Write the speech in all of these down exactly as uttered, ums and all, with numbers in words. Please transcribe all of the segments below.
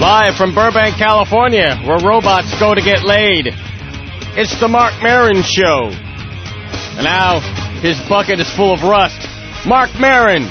Live from Burbank, California, where robots go to get laid. It's the Marc Maron Show. And now, his bucket is full of rust. Marc Maron.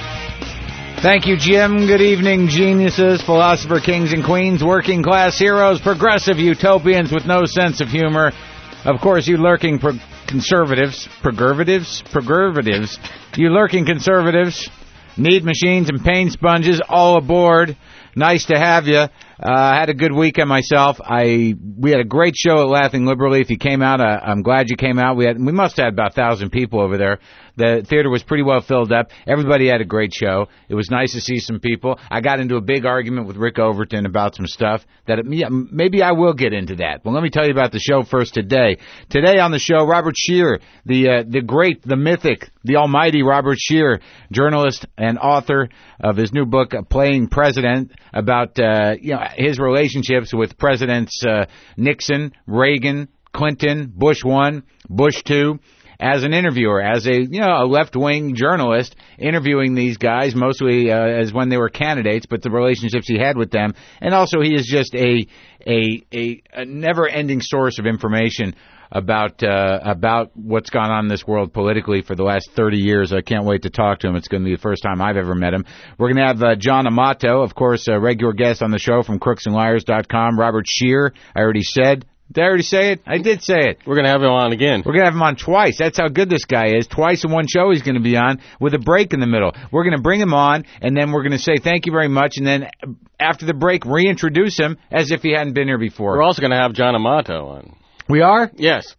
Thank you, Jim. Good evening, geniuses, philosopher kings and queens, working class heroes, progressive utopians with no sense of humor. Of course, you lurking pro- conservatives, progressives, progressives, you lurking conservatives, need machines and pain sponges, all aboard. Nice to have you. I uh, had a good weekend myself. I we had a great show at Laughing Liberally. If you came out, uh, I'm glad you came out. We had we must have had about a thousand people over there. The theater was pretty well filled up. Everybody had a great show. It was nice to see some people. I got into a big argument with Rick Overton about some stuff that it, yeah, maybe I will get into that. Well, let me tell you about the show first today. Today on the show, Robert Scheer, the uh, the great, the mythic, the almighty Robert Scheer, journalist and author of his new book, Playing President, about uh, you know his relationships with Presidents uh, Nixon, Reagan, Clinton, Bush one, Bush two. As an interviewer, as a you know a left-wing journalist, interviewing these guys mostly uh, as when they were candidates, but the relationships he had with them, and also he is just a a a, a never-ending source of information about uh, about what's gone on in this world politically for the last thirty years. I can't wait to talk to him. It's going to be the first time I've ever met him. We're going to have uh, John Amato, of course, a regular guest on the show from crooks and liars dot com. Robert Scheer, I already said. Did I already say it? I did say it. We're going to have him on again. We're going to have him on twice. That's how good this guy is. Twice in one show he's going to be on with a break in the middle. We're going to bring him on, and then we're going to say thank you very much, and then after the break, reintroduce him as if he hadn't been here before. We're also going to have John Amato on. We are? Yes.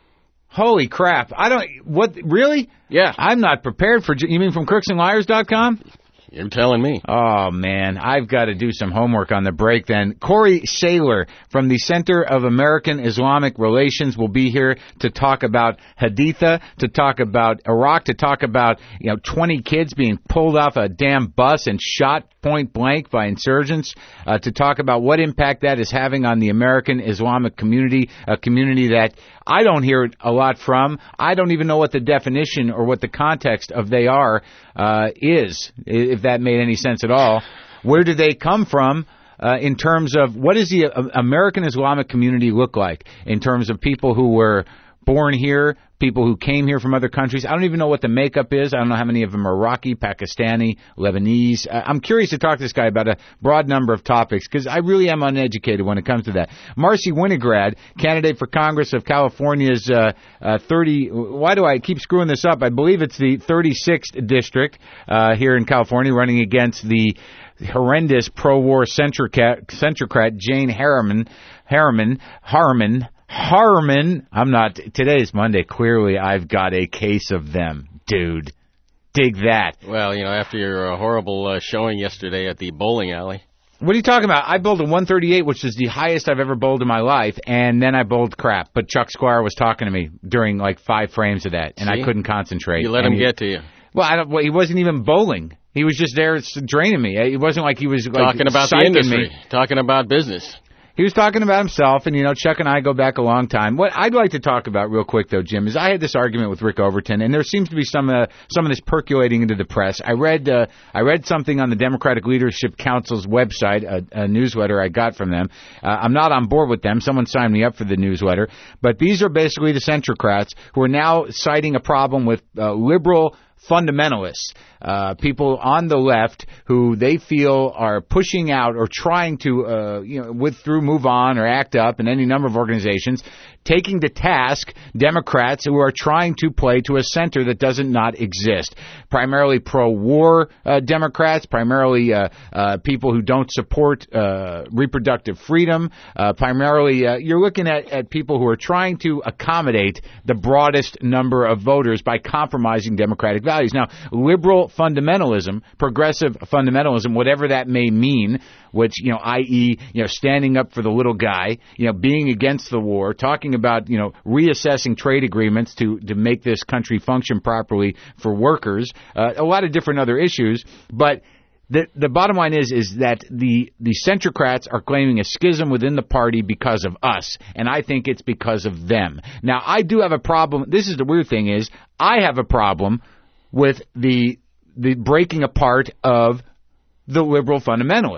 Holy crap. I don't... What? Really? Yeah. I'm not prepared for... You mean from crooks and liars dot com? You're telling me. Oh, man. I've got to do some homework on the break then. Corey Saylor from the Center of American Islamic Relations will be here to talk about Haditha, to talk about Iraq, to talk about, you know, twenty kids being pulled off a damn bus and shot point blank by insurgents, uh, to talk about what impact that is having on the American Islamic community, a community that I don't hear a lot from. I don't even know what the definition or what the context of they are uh, is, if that made any sense at all. Where do they come from uh, in terms of what does the uh, American Islamic community look like in terms of people who were born here, people who came here from other countries? I don't even know what the makeup is. I don't know how many of them are Iraqi, Pakistani, Lebanese. I'm curious to talk to this guy about a broad number of topics because I really am uneducated when it comes to that. Marcy Winograd, candidate for Congress of California's uh, uh, thirty. Why do I keep screwing this up? I believe it's the thirty-sixth district uh, here in California, running against the horrendous pro-war centrocrat, centrocrat Jane Harriman, Harriman, Harriman. Harmon, I'm not, today's Monday, clearly I've got a case of them, dude. Dig that. Well, you know, after your uh, horrible uh, showing yesterday at the bowling alley. What are you talking about? I bowled a one thirty-eight, which is the highest I've ever bowled in my life, and then I bowled crap. But Chuck Squire was talking to me during like five frames of that, and See? I couldn't concentrate. You let and him he, get to you. Well, I don't, well, he wasn't even bowling. He was just there draining me. It wasn't like he was like, talking about the industry, me. talking about business. He was talking about himself, and, you know, Chuck and I go back a long time. What I'd like to talk about real quick, though, Jim, is I had this argument with Rick Overton, and there seems to be some uh, some of this percolating into the press. I read uh, I read something on the Democratic Leadership Council's website, a, a newsletter I got from them. Uh, I'm not on board with them. Someone signed me up for the newsletter. But these are basically the centrocrats who are now citing a problem with uh, liberal fundamentalists, uh, people on the left who they feel are pushing out or trying to, uh, you know, with through Move On or ACT UP and any number of organizations, taking to task Democrats who are trying to play to a center that doesn't not exist. Primarily pro-war uh, Democrats, primarily uh, uh, people who don't support uh, reproductive freedom, uh, primarily uh, you're looking at, at people who are trying to accommodate the broadest number of voters by compromising democratic values. Now, liberal fundamentalism, progressive fundamentalism, whatever that may mean, which, you know, that is, you know, standing up for the little guy, you know, being against the war, talking about, you know, reassessing trade agreements to, to make this country function properly for workers, uh, a lot of different other issues. But the the bottom line is is that the, the centrocrats are claiming a schism within the party because of us, and I think it's because of them. Now, I do have a problem. This is the weird thing is I have a problem with the the breaking apart of the liberal fundamentalists.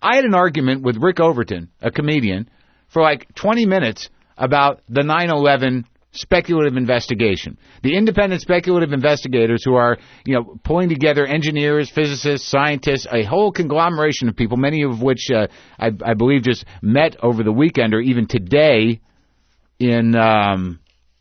I had an argument with Rick Overton, a comedian, for like twenty minutes about the nine eleven speculative investigation. The independent speculative investigators who are, you know, pulling together engineers, physicists, scientists, a whole conglomeration of people, many of which uh, I, I believe just met over the weekend or even today in um,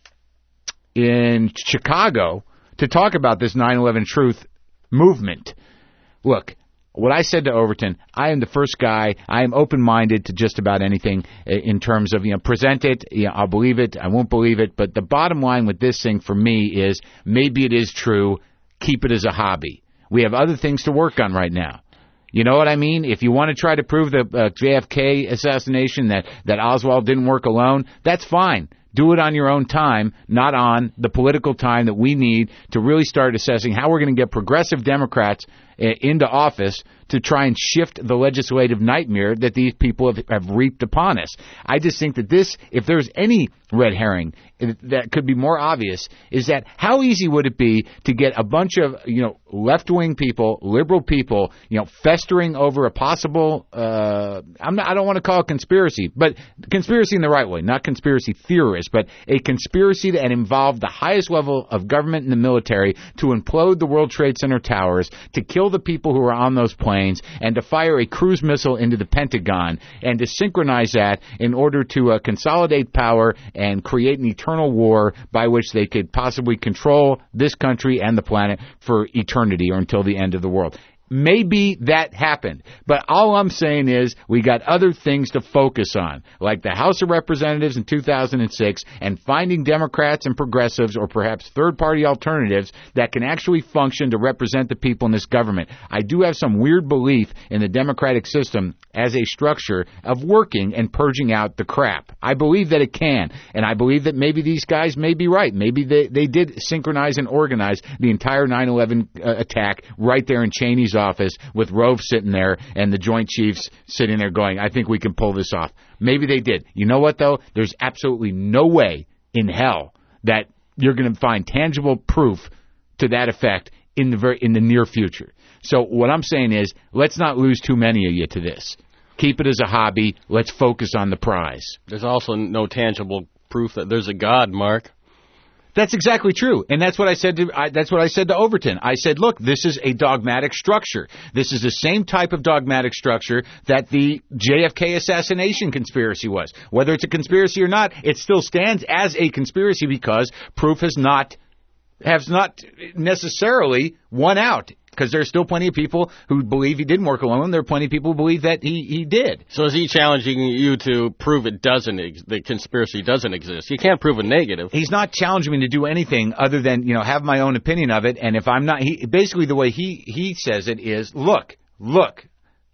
in Chicago to talk about this nine eleven truth movement. Look, what I said to Overton, I am the first guy, I am open-minded to just about anything in terms of, you know, present it, you know, I'll believe it, I won't believe it, but the bottom line with this thing for me is maybe it is true, keep it as a hobby. We have other things to work on right now. You know what I mean? If you want to try to prove the uh, J F K assassination, that, that Oswald didn't work alone, that's fine. Do it on your own time, not on the political time that we need to really start assessing how we're going to get progressive Democrats uh, into office to try and shift the legislative nightmare that these people have, have reaped upon us. I just think that this, if there's any red herring that could be more obvious, is that how easy would it be to get a bunch of, you know, left-wing people, liberal people, you know, festering over a possible, uh, I'm not, I don't want to call it conspiracy, but conspiracy in the right way, not conspiracy theorists, but a conspiracy that involved the highest level of government and the military to implode the World Trade Center towers, to kill the people who are on those planes, and to fire a cruise missile into the Pentagon, and to synchronize that in order to uh, consolidate power and create an eternal war by which they could possibly control this country and the planet for eternity or until the end of the world. Maybe that happened, but all I'm saying is we got other things to focus on, like the House of Representatives in two thousand six and finding Democrats and progressives or perhaps third-party alternatives that can actually function to represent the people in this government. I do have some weird belief in the democratic system as a structure of working and purging out the crap. I believe that it can, and I believe that maybe these guys may be right. Maybe they, they did synchronize and organize the entire nine eleven uh, attack right there in Cheney's office with Rove sitting there and the Joint Chiefs sitting there going, I think we can pull this off. Maybe they did. You know what, though? There's absolutely no way in hell that you're going to find tangible proof to that effect in the very, in the near future. So what I'm saying is, let's not lose too many of you to this. Keep it as a hobby. Let's focus on the prize. There's also no tangible proof that there's a God, Mark. That's exactly true, and that's what I said to I, that's what I said to Overton. I said, look, this is a dogmatic structure. This is the same type of dogmatic structure that the J F K assassination conspiracy was. Whether it's a conspiracy or not, it still stands as a conspiracy because proof has not has not necessarily won out. Because there's still plenty of people who believe he didn't work alone. There are plenty of people who believe that he, he did. So is he challenging you to prove it doesn't, ex- the conspiracy doesn't exist? You can't prove a negative. He's not challenging me to do anything other than, you know, have my own opinion of it. And if I'm not, he basically the way he, he says it is, look, look,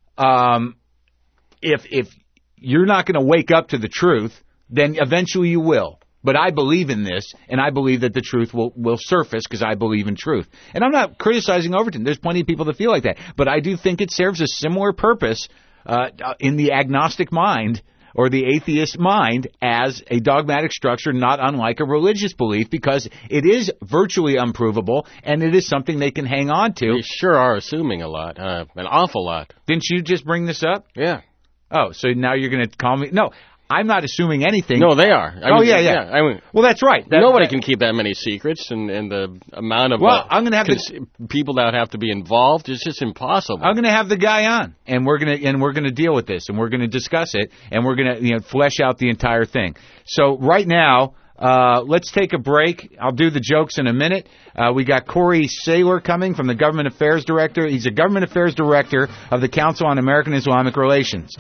um, if if you're not going to wake up to the truth, then eventually you will. But I believe in this, and I believe that the truth will, will surface because I believe in truth. And I'm not criticizing Overton. There's plenty of people that feel like that. But I do think it serves a similar purpose uh, in the agnostic mind or the atheist mind as a dogmatic structure, not unlike a religious belief, because it is virtually unprovable, and it is something they can hang on to. They sure are assuming a lot, uh, an awful lot. Didn't you just bring this up? Yeah. Oh, so now you're going to call me? No. I'm not assuming anything. No, they are. I oh, mean, yeah, yeah. yeah. I mean, well, that's right. That, nobody that, can keep that many secrets, and, and the amount of well, uh, I'm gonna have cons- the, people that have to be involved is just impossible. I'm going to have the guy on, and we're going to and we're going to deal with this, and we're going to discuss it, and we're going to you know flesh out the entire thing. So right now, uh, let's take a break. I'll do the jokes in a minute. Uh, we got Corey Saylor coming from the Government Affairs Director. He's a Government Affairs Director of the Council on American Islamic Relations.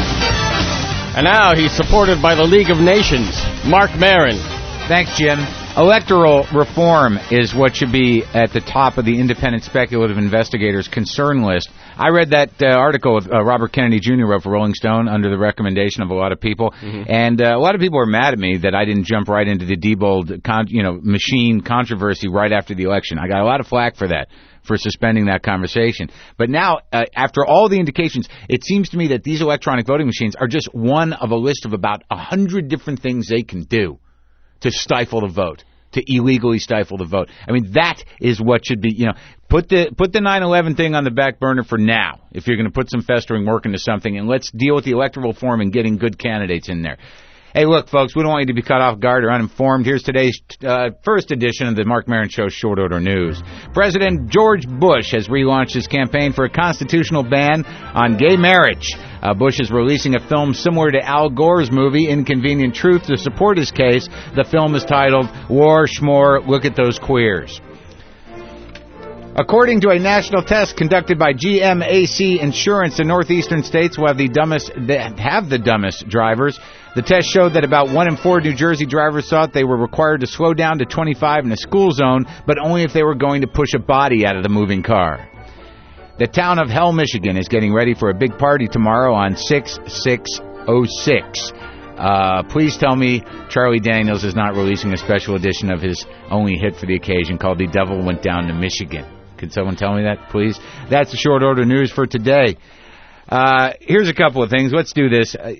And now he's supported by the League of Nations, Mark Maron. Thanks, Jim. Electoral reform is what should be at the top of the independent speculative investigators' concern list. I read that uh, article uh, Robert Kennedy Junior wrote for Rolling Stone under the recommendation of a lot of people, mm-hmm. and uh, a lot of people are mad at me that I didn't jump right into the Diebold, con- you know, machine controversy right after the election. I got a lot of flack for that, for suspending that conversation. But now, uh, after all the indications, it seems to me that these electronic voting machines are just one of a list of about a hundred different things they can do to stifle the vote, to illegally stifle the vote. I mean, that is what should be, you know, put the put the nine eleven thing on the back burner for now, if you're going to put some festering work into something, and let's deal with the electoral reform and getting good candidates in there. Hey, look, folks, we don't want you to be caught off guard or uninformed. Here's today's uh, first edition of the Mark Maron Show Short Order News. President George Bush has relaunched his campaign for a constitutional ban on gay marriage. Uh, Bush is releasing a film similar to Al Gore's movie, Inconvenient Truth, to support his case. The film is titled War Schmore, Look at Those Queers. According to a national test conducted by G M A C Insurance, the northeastern states will have the dumbest have the dumbest drivers. The test showed that about one in four New Jersey drivers thought they were required to slow down to twenty-five in a school zone, but only if they were going to push a body out of the moving car. The town of Hell, Michigan is getting ready for a big party tomorrow on six six oh six. Uh, please tell me Charlie Daniels is not releasing a special edition of his only hit for the occasion called The Devil Went Down to Michigan. Could someone tell me that, please? That's the short order news for today. Uh, here's a couple of things. Let's do this. Uh,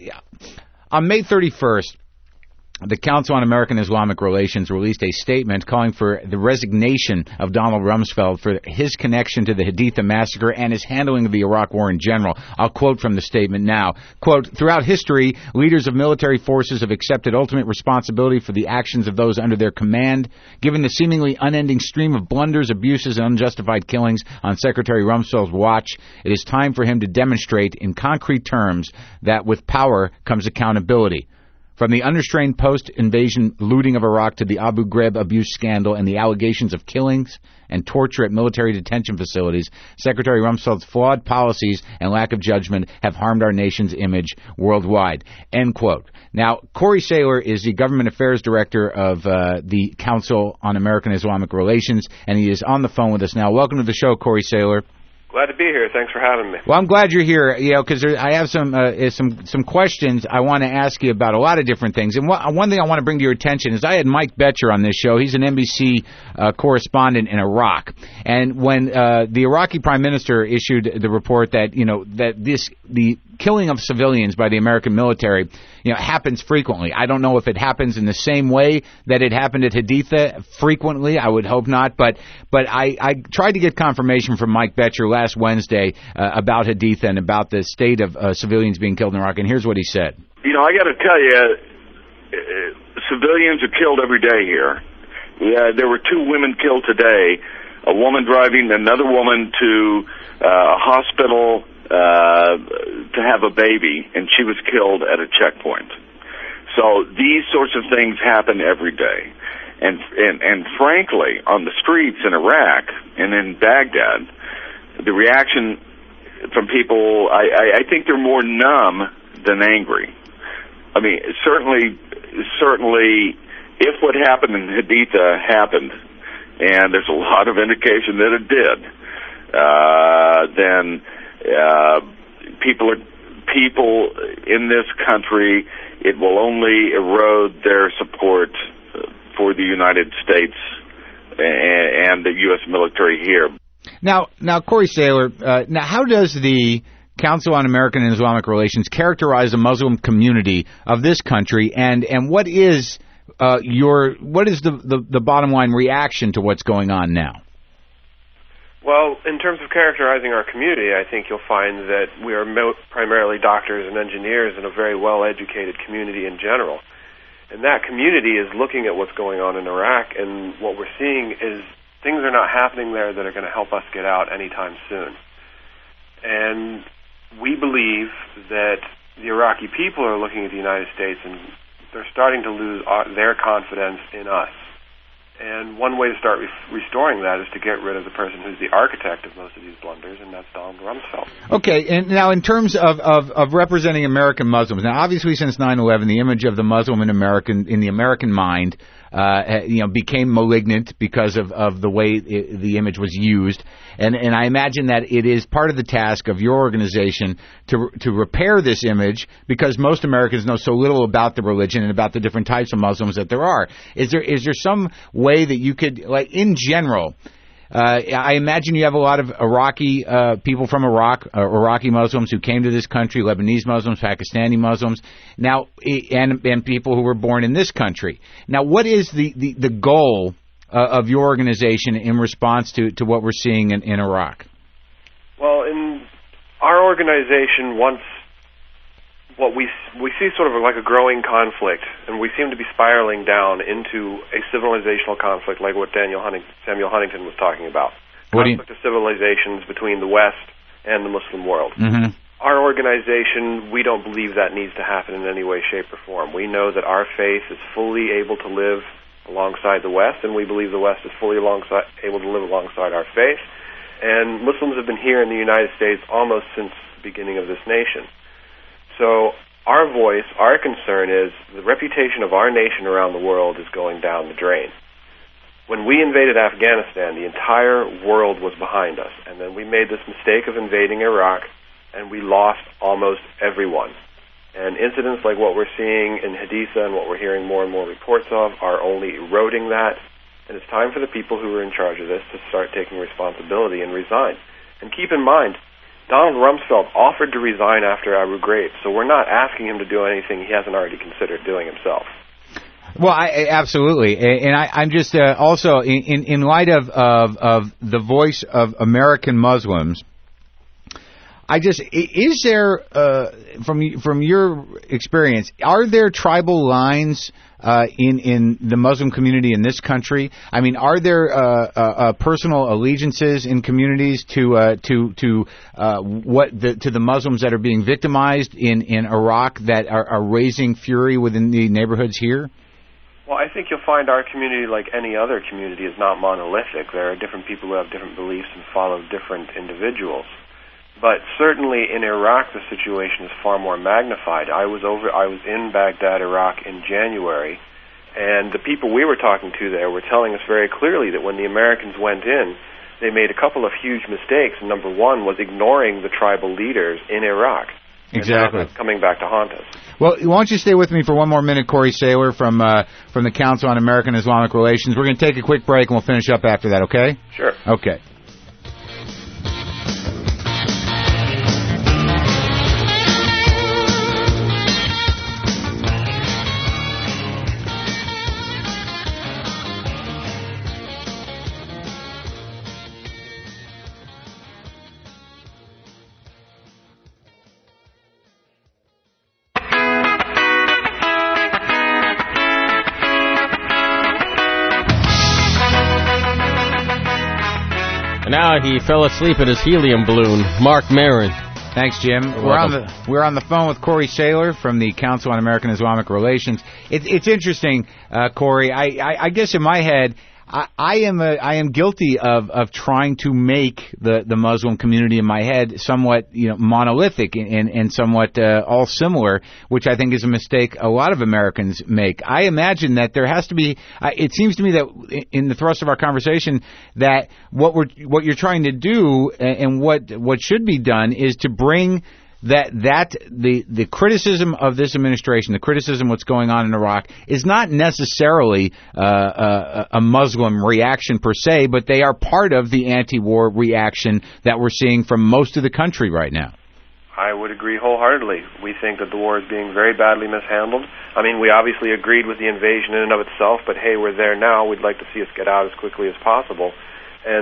on May thirty-first, the Council on American Islamic Relations released a statement calling for the resignation of Donald Rumsfeld for his connection to the Haditha massacre and his handling of the Iraq War in general. I'll quote from the statement now. Quote, throughout history, leaders of military forces have accepted ultimate responsibility for the actions of those under their command. Given the seemingly unending stream of blunders, abuses, and unjustified killings on Secretary Rumsfeld's watch, it is time for him to demonstrate in concrete terms that with power comes accountability. From the unrestrained post-invasion looting of Iraq to the Abu Ghraib abuse scandal and the allegations of killings and torture at military detention facilities, Secretary Rumsfeld's flawed policies and lack of judgment have harmed our nation's image worldwide. End quote. Now, Corey Saylor is the Government Affairs Director of uh, the Council on American Islamic Relations, and he is on the phone with us now. Welcome to the show, Corey Saylor. Glad to be here. Thanks for having me. Well, I'm glad you're here, you know, because I have some uh, some some questions I want to ask you about a lot of different things. And one, one thing I want to bring to your attention is I had Mike Betcher on this show. He's an N B C uh, correspondent in Iraq. And when uh, the Iraqi Prime Minister issued the report that, you know, that this the killing of civilians by the American military, you know, happens frequently. I don't know if it happens in the same way that it happened at Haditha frequently. I would hope not. But but I, I tried to get confirmation from Mike Betcher last Wednesday uh, about Haditha and about the state of uh, civilians being killed in Iraq. And here's what he said. You know, I got to tell you, uh, civilians are killed every day here. Yeah, there were two women killed today. A woman driving another woman to uh, a hospital Uh, to have a baby, and she was killed at a checkpoint. So these sorts of things happen every day. And, and, and frankly, on the streets in Iraq and in Baghdad, the reaction from people, I, I, I think they're more numb than angry. I mean, certainly, certainly, if what happened in Haditha happened, and there's a lot of indication that it did, uh, then Uh, people are people in this country. It will only erode their support for the United States and, and the U S military here. Now, now, Corey Saylor, uh, now how does the Council on American and Islamic Relations characterize the Muslim community of this country, and and what is uh, your what is the, the the bottom line reaction to what's going on now? Well, in terms of characterizing our community, I think you'll find that we are mo- primarily doctors and engineers in a very well-educated community in general. And that community is looking at what's going on in Iraq, and what we're seeing is things are not happening there that are going to help us get out anytime soon. And we believe that the Iraqi people are looking at the United States, and they're starting to lose our, their confidence in us. And one way to start re- restoring that is to get rid of the person who's the architect of most of these blunders, and that's Donald Rumsfeld. Okay, and now in terms of, of, of representing American Muslims, now obviously since nine eleven, the image of the Muslim in American in the American mind, uh, you know, became malignant because of, of the way it, the image was used, and and I imagine that it is part of the task of your organization to to repair this image because most Americans know so little about the religion and about the different types of Muslims that there are. Is there is there some way that you could, like in general? Uh, I imagine you have a lot of Iraqi uh, people from Iraq, uh, Iraqi Muslims who came to this country, Lebanese Muslims, Pakistani Muslims, now and and people who were born in this country. Now, what is the, the, the goal uh, of your organization in response to, to what we're seeing in, in Iraq? Well, in our organization, once what we we see sort of like a growing conflict, and we seem to be spiraling down into a civilizational conflict, like what Daniel Hunting, Samuel Huntington was talking about. What conflict you... of civilizations between the West and the Muslim world. Mm-hmm. Our organization, we don't believe that needs to happen in any way, shape, or form. We know that our faith is fully able to live alongside the West, and we believe the West is fully alongside, able to live alongside our faith. And Muslims have been here in the United States almost since the beginning of this nation. So our voice, our concern is the reputation of our nation around the world is going down the drain. When we invaded Afghanistan, the entire world was behind us. And then we made this mistake of invading Iraq, and we lost almost everyone. And incidents like what we're seeing in Haditha and what we're hearing more and more reports of are only eroding that. And it's time for the people who are in charge of this to start taking responsibility and resign. And keep in mind, Donald Rumsfeld offered to resign after Abu Ghraib, so we're not asking him to do anything he hasn't already considered doing himself. Well, I, absolutely, and I, I'm just uh, also in, in light of, of of the voice of American Muslims. I just is there uh, from from your experience, are there tribal lines uh, in in the Muslim community in this country? I mean, are there uh, uh, uh, personal allegiances in communities to uh, to to uh, what the, to the Muslims that are being victimized in, in Iraq that are, are raising fury within the neighborhoods here? Well, I think you'll find our community, like any other community, is not monolithic. There are different people who have different beliefs and follow different individuals. But certainly in Iraq, the situation is far more magnified. I was over, I was in Baghdad, Iraq, in January, and the people we were talking to there were telling us very clearly that when the Americans went in, they made a couple of huge mistakes. Number one was ignoring the tribal leaders in Iraq. Exactly. And now coming back to haunt us. Well, why don't you stay with me for one more minute, Corey Saylor from uh, from the Council on American Islamic Relations. We're going to take a quick break, and we'll finish up after that, okay? Sure. Okay. Now he fell asleep in his helium balloon. Mark Maron. Thanks, Jim. You're we're welcome. on the we're on the phone with Corey Saylor from the Council on American Islamic Relations. It, it's interesting, uh, Corey. I, I, I guess in my head, I, I am a, I am guilty of, of trying to make the, the Muslim community in my head somewhat, you know, monolithic and, and somewhat uh, all similar, which I think is a mistake a lot of Americans make. I imagine that there has to be. Uh, it seems to me that in the thrust of our conversation, that what we're what you're trying to do and, and what what should be done is to bring that that the the criticism of this administration, the criticism of what's going on in Iraq, is not necessarily uh, a, a Muslim reaction per se, but they are part of the anti-war reaction that we're seeing from most of the country right now. I would agree wholeheartedly. We think that the war is being very badly mishandled. I mean, we obviously agreed with the invasion in and of itself, but hey, we're there now. We'd like to see us get out as quickly as possible. And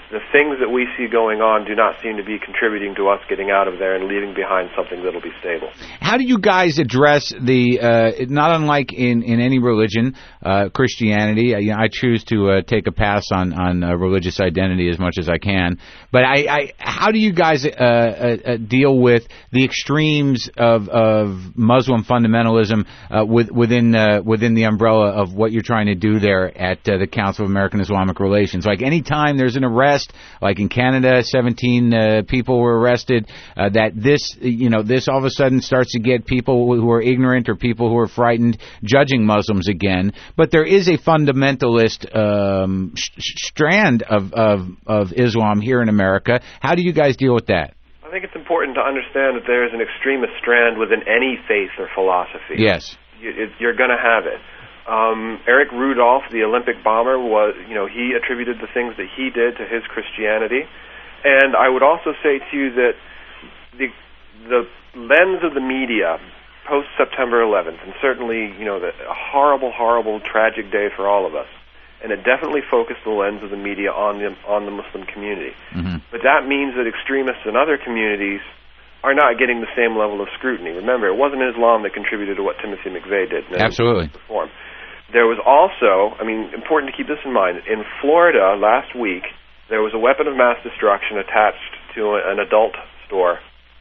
the things that we see going on do not seem to be contributing to us getting out of there and leaving behind something that'll be stable. How do you guys address the, uh, not unlike in, in any religion, uh, Christianity, I, you know, I choose to uh, take a pass on, on uh, religious identity as much as I can, but I, I how do you guys uh, uh, deal with the extremes of, of Muslim fundamentalism uh, with, within, uh, within the umbrella of what you're trying to do there at uh, the Council of American Islamic Relations? Like any time there's an arrest, like in Canada, seventeen uh, people were arrested, uh, that this, you know, this all of a sudden starts to get people who are ignorant or people who are frightened judging Muslims again. But there is a fundamentalist um, sh- strand of, of, of Islam here in America. How do you guys deal with that? I think it's important to understand that there is an extremist strand within any faith or philosophy. Yes. You, it, you're going to have it. Um, Eric Rudolph, the Olympic bomber, was, you know, he attributed the things that he did to his Christianity. And I would also say to you that the the lens of the media post September eleventh, and certainly, you know, the, a horrible, horrible, tragic day for all of us, and it definitely focused the lens of the media on the on the Muslim community. Mm-hmm. But that means that extremists in other communities are not getting the same level of scrutiny. Remember, it wasn't Islam that contributed to what Timothy McVeigh did. Absolutely. Reform. There was also, I mean, important to keep this in mind, in Florida last week, there was a weapon of mass destruction attached to an adult store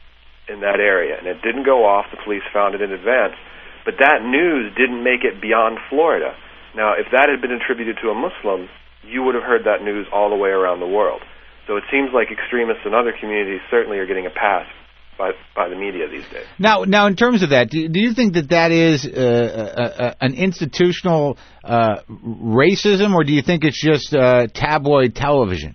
in that area, and it didn't go off. The police found it in advance. But that news didn't make it beyond Florida. Now, if that had been attributed to a Muslim, you would have heard that news all the way around the world. So it seems like extremists in other communities certainly are getting a pass by by the media these days. Now, now, in terms of that, do, do you think that that is uh, a, a, an institutional uh, racism, or do you think it's just uh, tabloid television?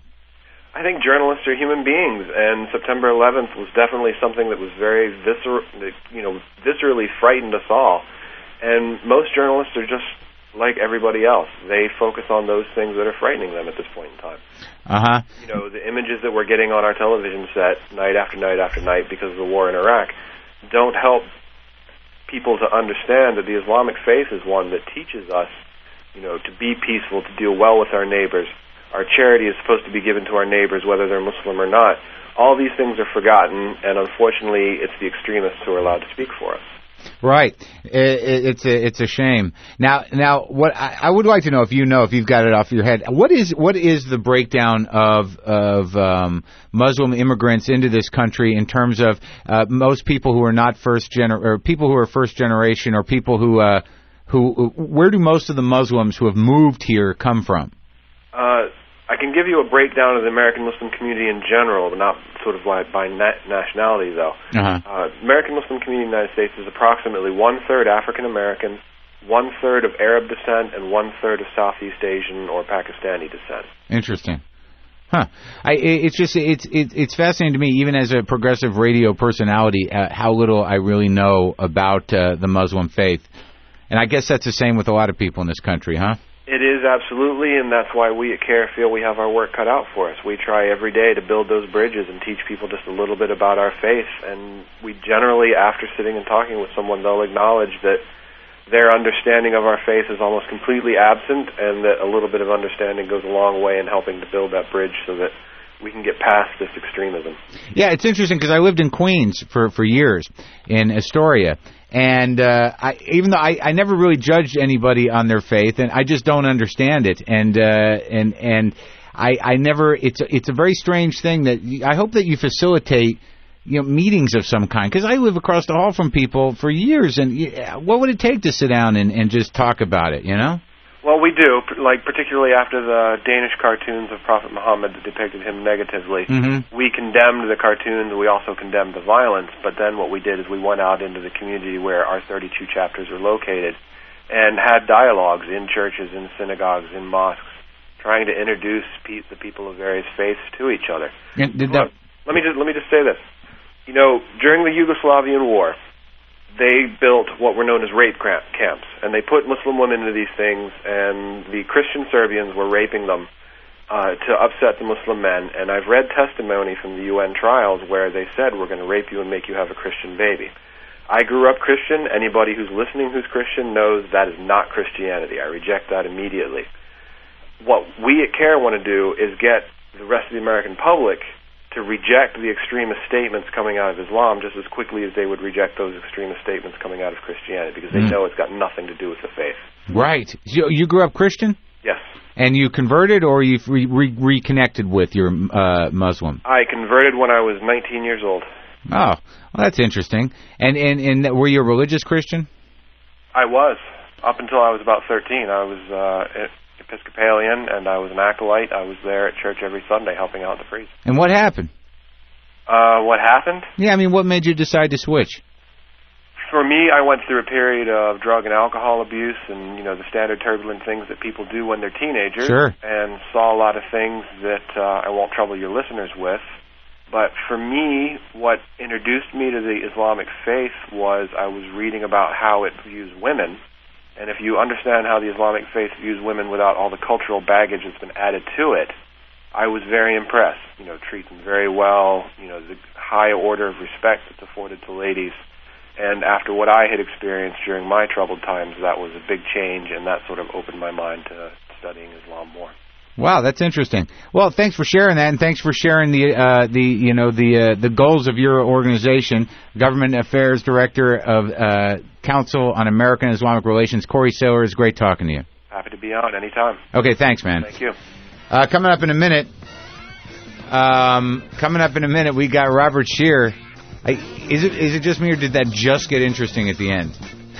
I think journalists are human beings, and September eleventh was definitely something that was very viscer- you know, viscerally frightened us all. And most journalists are just like everybody else. They focus on those things that are frightening them at this point in time. Uh-huh. You know, the images that we're getting on our television set night after night after night because of the war in Iraq don't help people to understand that the Islamic faith is one that teaches us, you know, to be peaceful, to deal well with our neighbors. Our charity is supposed to be given to our neighbors, whether they're Muslim or not. All these things are forgotten, and unfortunately, it's the extremists who are allowed to speak for us. Right. It's a it's a shame. Now, now, what I would like to know, if you know, if you've got it off your head, what is what is the breakdown of of um, Muslim immigrants into this country in terms of uh, most people who are not first gener or people who are first generation, or people who uh, who where do most of the Muslims who have moved here come from? Uh, I can give you a breakdown of the American Muslim community in general, but not sort of by, by na- nationality, though. Uh-huh. Uh, American Muslim community in the United States is approximately one-third African American, one-third of Arab descent, and one-third of Southeast Asian or Pakistani descent. Interesting. Huh. I, it's just it's it's it's fascinating to me, even as a progressive radio personality, uh, how little I really know about uh, the Muslim faith. And I guess that's the same with a lot of people in this country, huh? It is, absolutely, and that's why we at CARE feel we have our work cut out for us. We try every day to build those bridges and teach people just a little bit about our faith, and we generally, after sitting and talking with someone, they'll acknowledge that their understanding of our faith is almost completely absent, and that a little bit of understanding goes a long way in helping to build that bridge so that we can get past this extremism. Yeah, it's interesting because I lived in Queens for, for years, in Astoria. And uh, I, even though I, I never really judged anybody on their faith, and I just don't understand it, and uh, and and I, I never. It's a, it's a very strange thing that you, I hope that you facilitate, you know, meetings of some kind, because I live across the hall from people for years, and yeah, what would it take to sit down and, and just talk about it, you know? Well, we do, like particularly after the Danish cartoons of Prophet Muhammad that depicted him negatively. Mm-hmm. We condemned the cartoons, we also condemned the violence, but then what we did is we went out into the community where our thirty-two chapters are located and had dialogues in churches, in synagogues, in mosques, trying to introduce pe- the people of various faiths to each other. And did that... Let me just let me just say this. You know, during the Yugoslavian War, they built what were known as rape camps, and they put Muslim women into these things, and the Christian Serbians were raping them uh, to upset the Muslim men. And I've read testimony from the U N trials where they said, we're going to rape you and make you have a Christian baby. I grew up Christian. Anybody who's listening who's Christian knows that is not Christianity. I reject that immediately. What we at CARE want to do is get the rest of the American public to reject the extremist statements coming out of Islam just as quickly as they would reject those extremist statements coming out of Christianity, because they mm. know it's got nothing to do with the faith. Right. You, you grew up Christian? Yes. And you converted, or you re- re- reconnected with your uh, Muslim? I converted when I was nineteen years old. Oh, well, that's interesting. And, and, and were you a religious Christian? I was. Up until I was about thirteen. I was uh, Episcopalian, and I was an acolyte. I was there at church every Sunday helping out the priests. And what happened? Uh, what happened? Yeah, I mean, what made you decide to switch? For me, I went through a period of drug and alcohol abuse and, you know, the standard turbulent things that people do when they're teenagers. Sure. And saw a lot of things that uh, I won't trouble your listeners with. But for me, what introduced me to the Islamic faith was I was reading about how it views women. And if you understand how the Islamic faith views women without all the cultural baggage that's been added to it, I was very impressed. You know, treat them very well, you know, the high order of respect that's afforded to ladies. And after what I had experienced during my troubled times, that was a big change, and that sort of opened my mind to studying Islam more. Wow, that's interesting. Well, thanks for sharing that, and thanks for sharing the uh, the you know the uh, the goals of your organization, Government Affairs Director of uh, Council on American Islamic Relations, Corey Saylor. It's great talking to you. Happy to be on anytime. Okay, thanks, man. Thank you. Uh, coming up in a minute. Um, coming up in a minute, we got Robert Scheer. I, is it is it just me, or did that just get interesting at the end?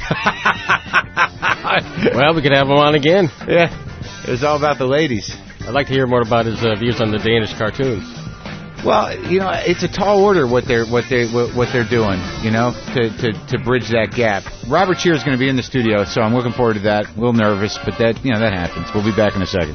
Well, we could have him on again. Yeah, it was all about the ladies. I'd like to hear more about his uh, views on the Danish cartoons. Well, you know, it's a tall order what they're what they what, what they're doing. You know, to, to, to bridge that gap. Robert Scheer is going to be in the studio, so I'm looking forward to that. A little nervous, but that you know that happens. We'll be back in a second.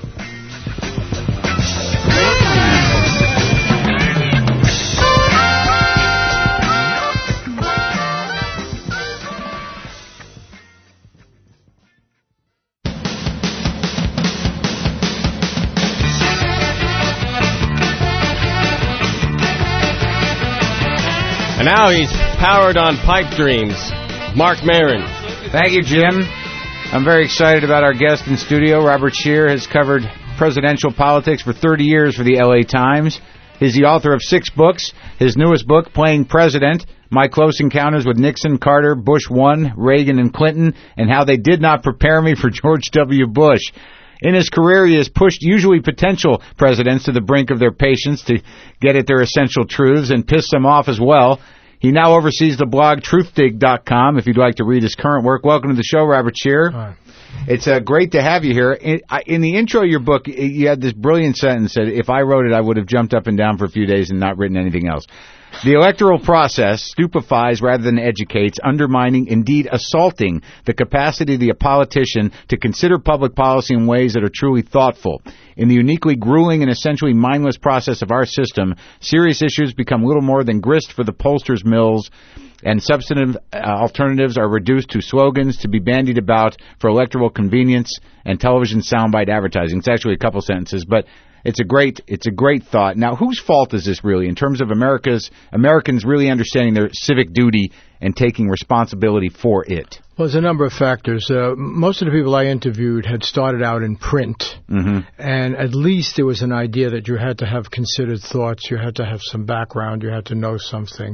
And now he's powered on pipe dreams, Mark Maron. Thank you, Jim. I'm very excited about our guest in studio. Robert Scheer has covered presidential politics for thirty years for the L A Times. He's the author of six books. His newest book, Playing President, My Close Encounters with Nixon, Carter, Bush one, Reagan, and Clinton, and How They Did Not Prepare Me for George W. Bush. In his career, he has pushed usually potential presidents to the brink of their patience to get at their essential truths and piss them off as well. He now oversees the blog truth dig dot com, if you'd like to read his current work. Welcome to the show, Robert Scheer. Hi. It's uh, great to have you here. In, in the intro of your book, you had this brilliant sentence that if I wrote it, I would have jumped up and down for a few days and not written anything else. The electoral process stupefies rather than educates, undermining, indeed assaulting, the capacity of the politician to consider public policy in ways that are truly thoughtful. In the uniquely grueling and essentially mindless process of our system, serious issues become little more than grist for the pollsters' mills, and substantive uh, alternatives are reduced to slogans to be bandied about for electoral convenience and television soundbite advertising. It's actually a couple sentences, but It's a great, it's a great thought. Now, whose fault is this really in terms of America's Americans really understanding their civic duty and taking responsibility for it? Well, there's a number of factors. Uh, most of the people I interviewed had started out in print, mm-hmm. and at least there was an idea that you had to have considered thoughts, you had to have some background, you had to know something.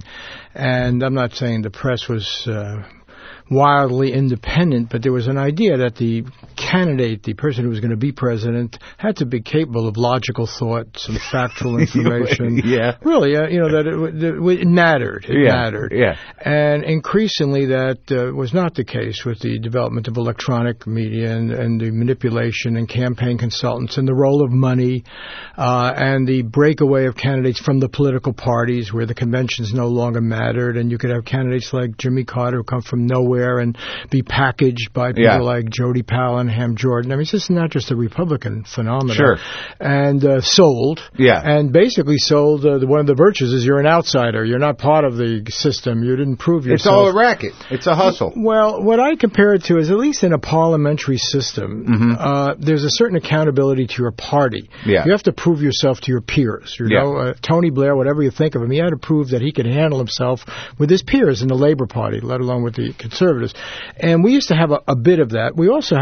And I'm not saying the press was Uh, wildly independent, but there was an idea that the candidate, the person who was going to be president, had to be capable of logical thought, some factual information. Yeah. Really, uh, you know, that it, it mattered. It yeah. mattered. Yeah. And increasingly that uh, was not the case with the development of electronic media and, and the manipulation and campaign consultants and the role of money uh, and the breakaway of candidates from the political parties where the conventions no longer mattered, and you could have candidates like Jimmy Carter who come from nowhere and be packaged by people yeah. like Jody Powell and Ham Jordan. I mean, this is not just a Republican phenomenon. Sure. And uh, sold. Yeah. And basically sold, uh, one of the virtues is you're an outsider. You're not part of the system. You didn't prove yourself. It's all a racket. It's a hustle. Well, what I compare it to is, at least in a parliamentary system, mm-hmm. uh, there's a certain accountability to your party. Yeah. You have to prove yourself to your peers. You yeah. know, uh, Tony Blair, whatever you think of him, he had to prove that he could handle himself with his peers in the Labor Party, let alone with the Conservatives. And we used to have a, a bit of that. We also have a notion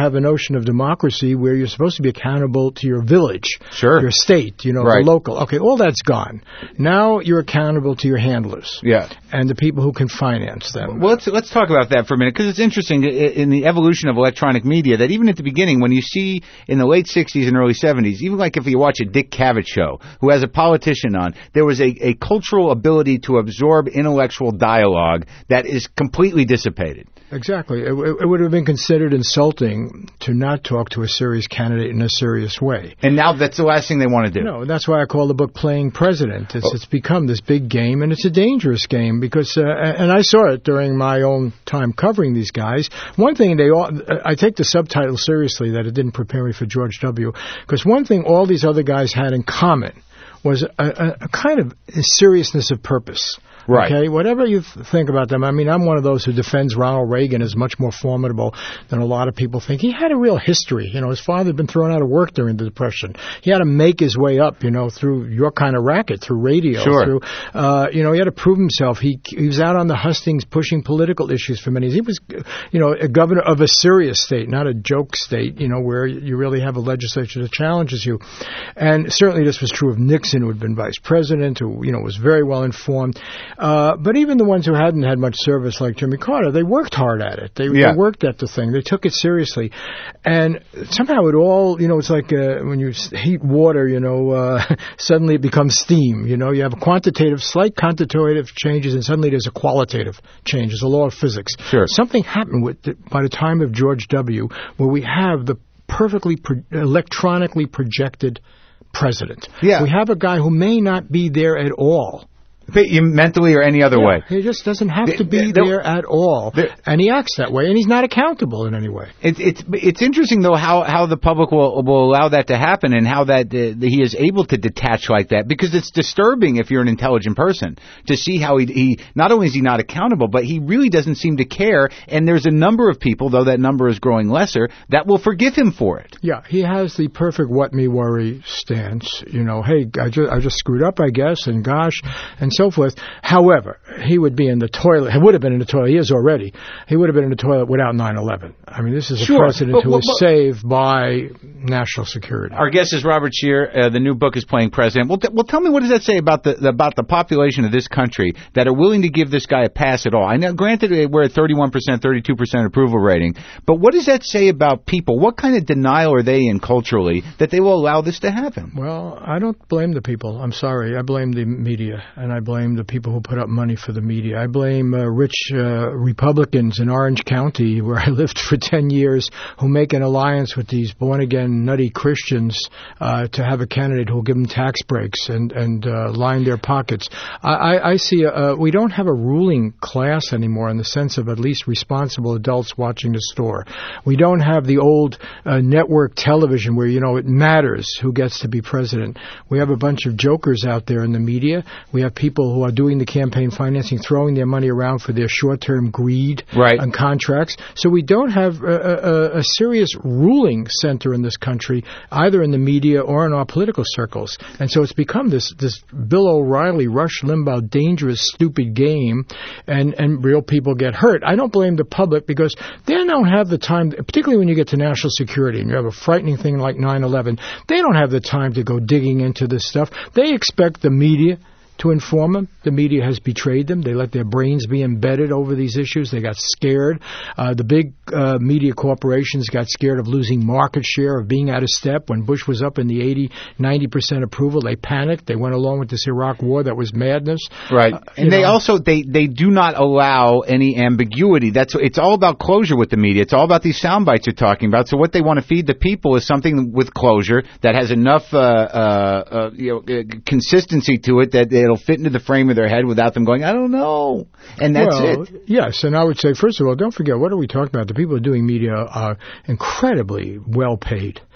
institution of democracy where you're supposed to be accountable to your village, sure. your state, you know, right. the local. Okay, all that's gone. Now you're accountable to your handlers. Yeah. And the people who can finance them. Well, let's let's talk about that for a minute, because it's interesting in the evolution of electronic media that even at the beginning, when you see in the late sixties and early seventies, even like if you watch a Dick Cavett show who has a politician on, there was a, a cultural ability to absorb intellectual dialogue that is completely dissipated. Exactly. It, it would have been considered insulting to not talk to a serious candidate in a serious way. And now that's the last thing they want to do. No, that's why I call the book Playing President. It's, oh. it's become this big game, and it's a dangerous game because, uh, and I saw it during my own time covering these guys. One thing they all, I take the subtitle seriously that it didn't prepare me for George W., because one thing all these other guys had in common was a, a, a kind of seriousness of purpose. Right. Okay, whatever you th- think about them, I mean, I'm one of those who defends Ronald Reagan as much more formidable than a lot of people think. He had a real history. You know, his father had been thrown out of work during the Depression. He had to make his way up, you know, through your kind of racket, through radio. Sure. Through, uh, you know, he had to prove himself. He, he was out on the hustings pushing political issues for many years. He was, you know, a governor of a serious state, not a joke state, you know, where you really have a legislature that challenges you. And certainly this was true of Nixon, who had been vice president, who, you know, was very well informed. Uh, but even the ones who hadn't had much service, like Jimmy Carter, they worked hard at it. They, yeah. they worked at the thing. They took it seriously. And somehow it all, you know, it's like uh, when you heat water, you know, uh, suddenly it becomes steam. You know, you have a quantitative, slight quantitative changes, and suddenly there's a qualitative change. It's a law of physics. Sure. Something happened with the, by the time of George W., where we have the perfectly pro- electronically projected president. Yeah. We have a guy who may not be there at all. Mentally or any other yeah, way. He just doesn't have the, to be the, there at all. The, and he acts that way, and he's not accountable in any way. It, it's it's interesting, though, how, how the public will will allow that to happen and how that uh, he is able to detach like that, because it's disturbing if you're an intelligent person to see how he, he not only is he not accountable, but he really doesn't seem to care, and there's a number of people, though that number is growing lesser, that will forgive him for it. Yeah, he has the perfect what me worry stance, you know, hey, I just, I just screwed up, I guess, and gosh, and so forth. However, he would be in the toilet. He would have been in the toilet. He is already. He would have been in the toilet without nine eleven. I mean, this is a sure, president but, who but, was saved by national security. Our guest is Robert Scheer. Uh, the new book is Playing President. Well, t- well, tell me, what does that say about the about the population of this country that are willing to give this guy a pass at all? I know, granted, we're at thirty-one percent, thirty-two percent approval rating, but what does that say about people? What kind of denial are they in culturally that they will allow this to happen? Well, I don't blame the people. I'm sorry. I blame the media, and I blame the people who put up money for the media. I blame uh, rich uh, Republicans in Orange County, where I lived for ten years, who make an alliance with these born-again nutty Christians uh, to have a candidate who will give them tax breaks and, and uh, line their pockets. I, I, I see a, uh, we don't have a ruling class anymore in the sense of at least responsible adults watching the store. We don't have the old uh, network television where, you know, it matters who gets to be president. We have a bunch of jokers out there in the media. We have people who are doing the campaign financing, throwing their money around for their short-term greed right. and contracts. So we don't have a, a, a serious ruling center in this country, either in the media or in our political circles. And so it's become this, this Bill O'Reilly, Rush Limbaugh, dangerous, stupid game, and, and real people get hurt. I don't blame the public because they don't have the time, particularly when you get to national security and you have a frightening thing like nine eleven, they don't have the time to go digging into this stuff. They expect the media to inform them. The media has betrayed them. They let their brains be embedded over these issues. They got scared. Uh, the big uh, media corporations got scared of losing market share, of being out of step. When Bush was up in the eighty, ninety percent approval, they panicked. They went along with this Iraq war. That was madness. Right. Uh, and they know. also, they, they do not allow any ambiguity. That's It's all about closure with the media. It's all about these sound bites you're talking about. So what they want to feed the people is something with closure that has enough uh, uh, uh, you know, uh, consistency to it that it'll fit into the frame of their head without them going, I don't know. And that's well, it. Yes, and I would say, first of all, don't forget, what are we talking about? The people who are doing media are incredibly well paid.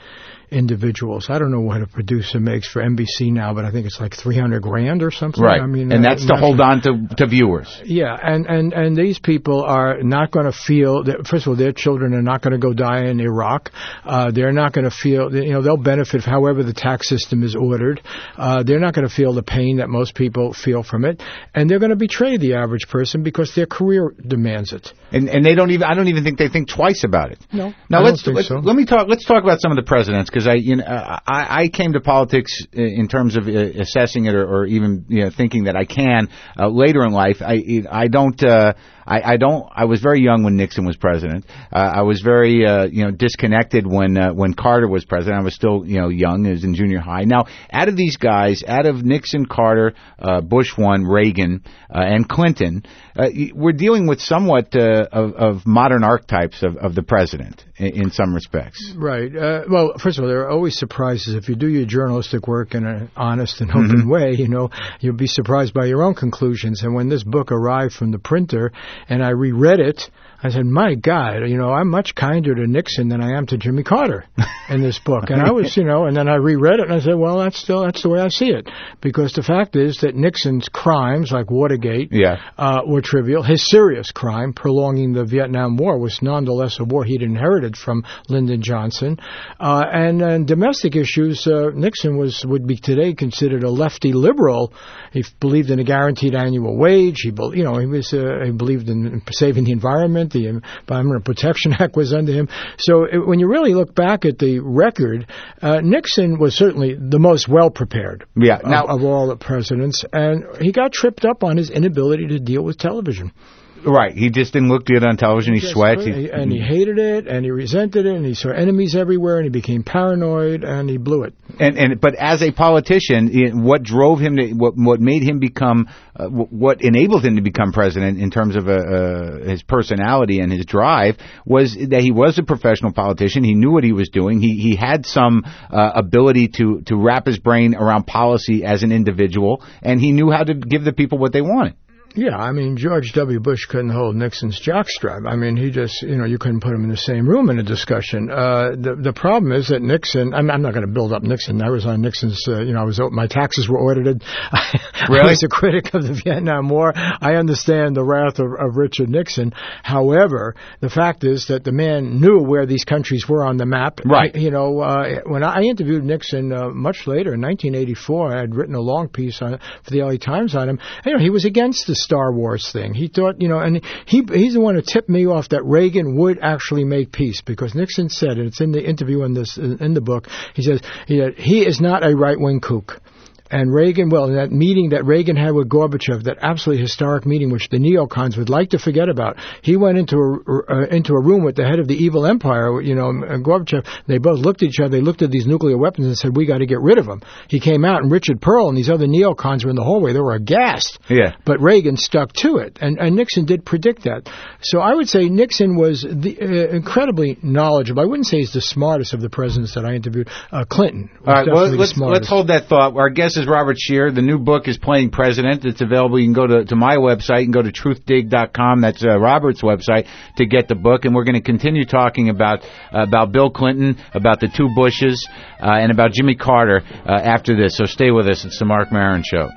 individuals. I don't know what a producer makes for N B C now, but I think it's like three hundred grand or something. Right. I mean, and uh, that's to hold on to, to viewers. Yeah, and, and, and these people are not going to feel that, first of all, their children are not going to go die in Iraq. Uh, they're not going to feel, you know, they'll benefit however the tax system is ordered. Uh, they're not going to feel the pain that most people feel from it. And they're going to betray the average person because their career demands it. And and they don't even, I don't even think they think twice about it. No, now I let's, don't think let's so. let me talk. Let's talk about some of the presidents, because I you know I, I came to politics in terms of uh, assessing it or, or even you know, thinking that I can uh, later in life. I I don't. Uh, I, I don't. I was very young when Nixon was president. Uh, I was very, uh, you know, disconnected when uh, when Carter was president. I was still, you know, young. I was in junior high. Now, out of these guys, out of Nixon, Carter, uh, Bush one, Reagan, uh, and Clinton, uh, we're dealing with somewhat uh, of, of modern archetypes of, of the president in, in some respects. Right. Uh, well, first of all, there are always surprises. If you do your journalistic work in an honest and open Mm-hmm. way, you know, you'll be surprised by your own conclusions. And when this book arrived from the printer, and I reread it, I said, my God, you know, I'm much kinder to Nixon than I am to Jimmy Carter in this book. And I was, you know, and then I reread it and I said, well, that's still, that's the way I see it. Because the fact is that Nixon's crimes, like Watergate, yeah. uh, were trivial. His serious crime, prolonging the Vietnam War, was nonetheless a war he'd inherited from Lyndon Johnson. Uh, and, and domestic issues, uh, Nixon was, would be today considered a lefty liberal. He believed in a guaranteed annual wage. He, you know, he was, uh, he believed in saving the environment. The Environmental Protection Act was under him. So it, when you really look back at the record, uh, Nixon was certainly the most well-prepared yeah. now, of, of all the presidents, and he got tripped up on his inability to deal with television. Right. He just didn't look good on television. He Yes, sweat. He, and he hated it, and he resented it, and he saw enemies everywhere, and he became paranoid, and he blew it. And and but as a politician, what drove him to what what made him become uh, what enabled him to become president in terms of uh, uh, his personality and his drive was that he was a professional politician. He knew what he was doing. He he had some uh, ability to to wrap his brain around policy as an individual, and he knew how to give the people what they wanted. Yeah, I mean, George W. Bush couldn't hold Nixon's jockstrap. I mean, he just, you know, you couldn't put him in the same room in a discussion. Uh, the the problem is that Nixon, I'm, I'm not going to build up Nixon. I was on Nixon's, uh, you know, I was, my taxes were audited. Really? I was a critic of the Vietnam War. I understand the wrath of, of Richard Nixon. However, the fact is that the man knew where these countries were on the map. Right. I, you know, uh, when I interviewed Nixon uh, much later, in nineteen eighty-four, I had written a long piece on, for the L A Times on him. And, you know, he was against the Star Wars thing. He thought, you know, and he he's the one who tipped me off that Reagan would actually make peace, because Nixon said, and it's in the interview in this in the book, he says he, he is not a right-wing kook. And Reagan, well, in that meeting that Reagan had with Gorbachev, that absolutely historic meeting, which the neocons would like to forget about, he went into a, uh, into a room with the head of the evil empire, you know, and Gorbachev. They both looked at each other. They looked at these nuclear weapons and said, we got to get rid of them. He came out, and Richard Pearl and these other neocons were in the hallway. They were aghast. Yeah. But Reagan stuck to it, and, and Nixon did predict that. So I would say Nixon was the, uh, incredibly knowledgeable. I wouldn't say he's the smartest of the presidents that I interviewed. Uh, Clinton was All right, well, definitely let's, the smartest. let's hold that thought. Our guest is Robert Scheer. The new book is Playing President. It's available. You can go to, to my website. You can go to truth dig dot com. That's uh, Robert's website to get the book. And we're going to continue talking about uh, about Bill Clinton, about the two Bushes, uh, and about Jimmy Carter uh, after this. So stay with us. It's the Marc Maron Show.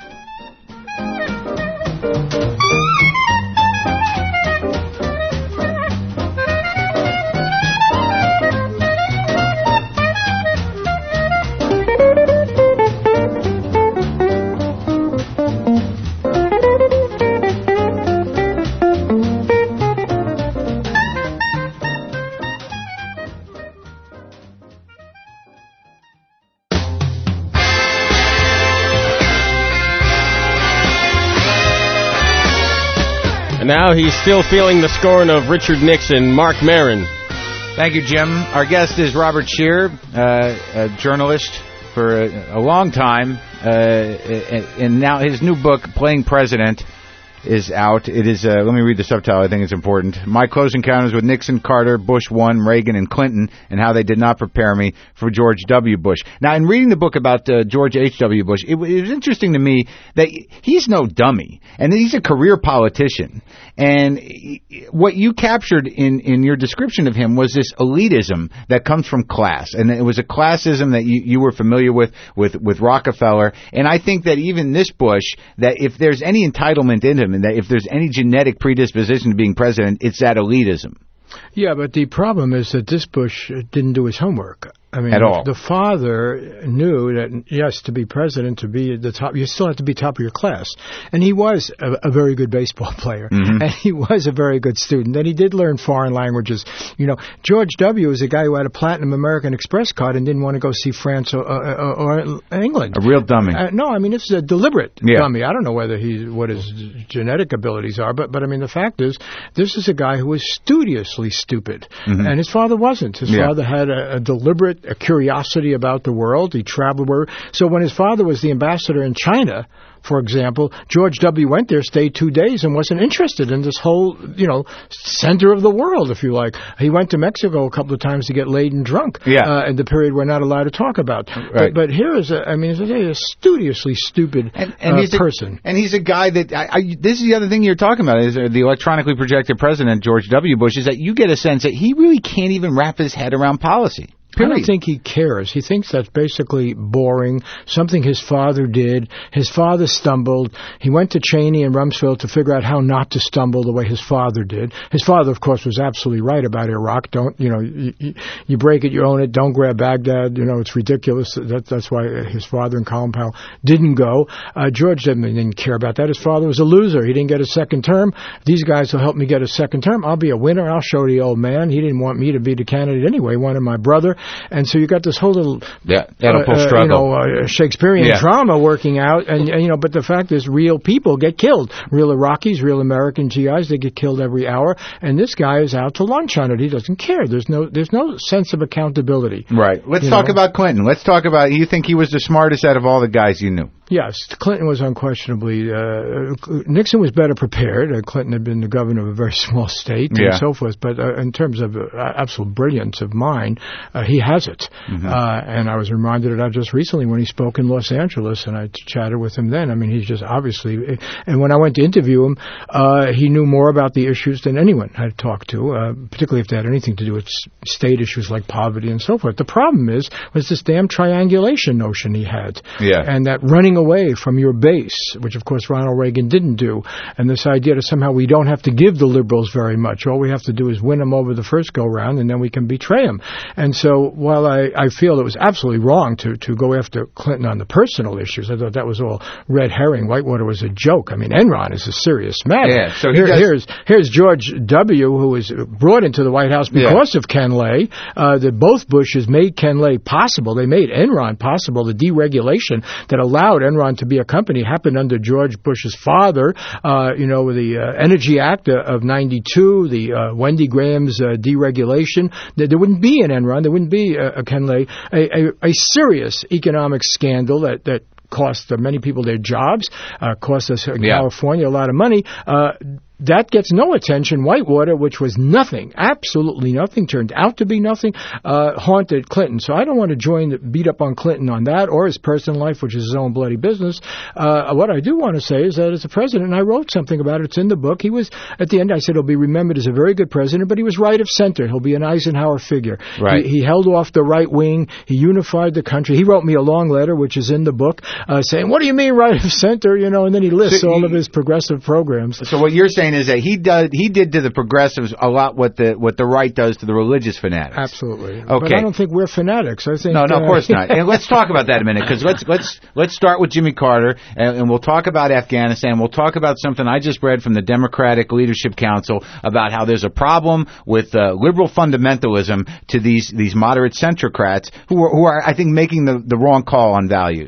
Now he's still feeling the scorn of Richard Nixon, Marc Maron. Thank you, Jim. Our guest is Robert Scheer, uh, a journalist for a, a long time, uh, and now his new book, Playing President, is out. It is, uh, let me read the subtitle, I think it's important. My Close Encounters with Nixon, Carter, Bush one, Reagan, and Clinton, and How They Did Not Prepare Me for George W. Bush. Now, in reading the book about uh, George H W. Bush, it, it was interesting to me that he's no dummy, and he's a career politician. And what you captured in, in your description of him was this elitism that comes from class, and it was a classism that you, you were familiar with, with, with Rockefeller. And I think that even this Bush, that if there's any entitlement in him, and that if there's any genetic predisposition to being president, it's that elitism. Yeah, but the problem is that this Bush didn't do his homework. I mean, At all. The father knew that, yes, to be president, to be at the top, you still have to be top of your class. And he was a, a very good baseball player. Mm-hmm. And he was a very good student. And he did learn foreign languages. You know, George W. was a guy who had a platinum American Express card and didn't want to go see France or, or, or England. A real dummy. Uh, no, I mean, it's a deliberate yeah. dummy. I don't know whether he, what his genetic abilities are, but, but I mean, the fact is, this is a guy who was studiously stupid. Mm-hmm. And his father wasn't. His yeah. father had a, a deliberate a curiosity about the world. He traveled where. So when his father was the ambassador in China, for example, George W. went there, stayed two days, and wasn't interested in this whole, you know, center of the world, if you like. He went to Mexico a couple of times to get laid and drunk yeah. uh, in the period we're not allowed to talk about. Right. But, but here is, a, I mean, as I say, a studiously stupid and, and uh, he's a, person. And he's a guy that, I, I, this is the other thing you're talking about, is the electronically projected president, George W. Bush, is that you get a sense that he really can't even wrap his head around policy. Period. I don't think he cares. He thinks that's basically boring, something his father did. His father stumbled. He went to Cheney and Rumsfeld to figure out how not to stumble the way his father did. His father, of course, was absolutely right about Iraq. Don't, you know, you, you break it, you own it. Don't grab Baghdad. You know, it's ridiculous. That, that's why his father and Colin Powell didn't go. Uh, George didn't, didn't care about that. His father was a loser. He didn't get a second term. These guys will help me get a second term. I'll be a winner. I'll show the old man. He didn't want me to be the candidate anyway. He wanted my brother. And so you got this whole little yeah, uh, uh, you know, uh, Shakespearean yeah. drama working out, and, and you know, but the fact is, real people get killed. Real Iraqis, real American G Is, they get killed every hour. And this guy is out to lunch on it. He doesn't care. There's no, there's no sense of accountability. Right. Let's talk know? about Clinton. Let's talk about. You think he was the smartest out of all the guys you knew? Yes, Clinton was unquestionably, uh, Nixon was better prepared. Uh, Clinton had been the governor of a very small state yeah. and so forth, but uh, in terms of uh, absolute brilliance of mind, uh, he has it. Mm-hmm. Uh, and I was reminded of that just recently when he spoke in Los Angeles, and I chatted with him then. I mean, he's just obviously, and when I went to interview him, uh, he knew more about the issues than anyone I'd talked to, uh, particularly if they had anything to do with state issues like poverty and so forth. The problem is, was this damn triangulation notion he had. Yeah. And that running away from your base, which of course Ronald Reagan didn't do, and this idea that somehow we don't have to give the liberals very much. All we have to do is win them over the first go-round, and then we can betray them. And so while I, I feel it was absolutely wrong to, to go after Clinton on the personal issues, I thought that was all red herring. Whitewater was a joke. I mean, Enron is a serious matter. Yeah, so Here, does... here's, here's George W., who was brought into the White House because yeah. of Ken Lay. Uh, that both Bushes made Ken Lay possible. They made Enron possible. The deregulation that allowed Enron to be a company happened under George Bush's father, uh, you know, the uh, Energy Act of ninety-two, the uh, Wendy Graham's uh, deregulation. There, there wouldn't be an Enron. There wouldn't be a, a Ken Lay. A, a, a serious economic scandal that, that cost many people their jobs, uh, cost us in yeah. California a lot of money. Uh, That gets no attention. Whitewater, which was nothing, absolutely nothing, turned out to be nothing, uh, haunted Clinton. So I don't want to join the beat up on Clinton on that or his personal life, which is his own bloody business. Uh, what I do want to say is that as a president, and I wrote something about it, it's in the book, he was, at the end I said he'll be remembered as a very good president, but he was right of center. He'll be an Eisenhower figure. Right. He, he held off the right wing. He unified the country. He wrote me a long letter, which is in the book, uh, saying, what do you mean right of center? You know, and then he lists so all he, of his progressive programs. So what you're saying is that he does he did to the progressives a lot what the what the right does to the religious fanatics. Absolutely. Okay. But I don't think we're fanatics. I think no, no, uh, of course not. And let's talk about that in a minute, because let's let's let's start with Jimmy Carter, and, and we'll talk about Afghanistan. We'll talk about something I just read from the Democratic Leadership Council about how there's a problem with uh, liberal fundamentalism to these these moderate centrocrats who are who are I think making the the wrong call on values.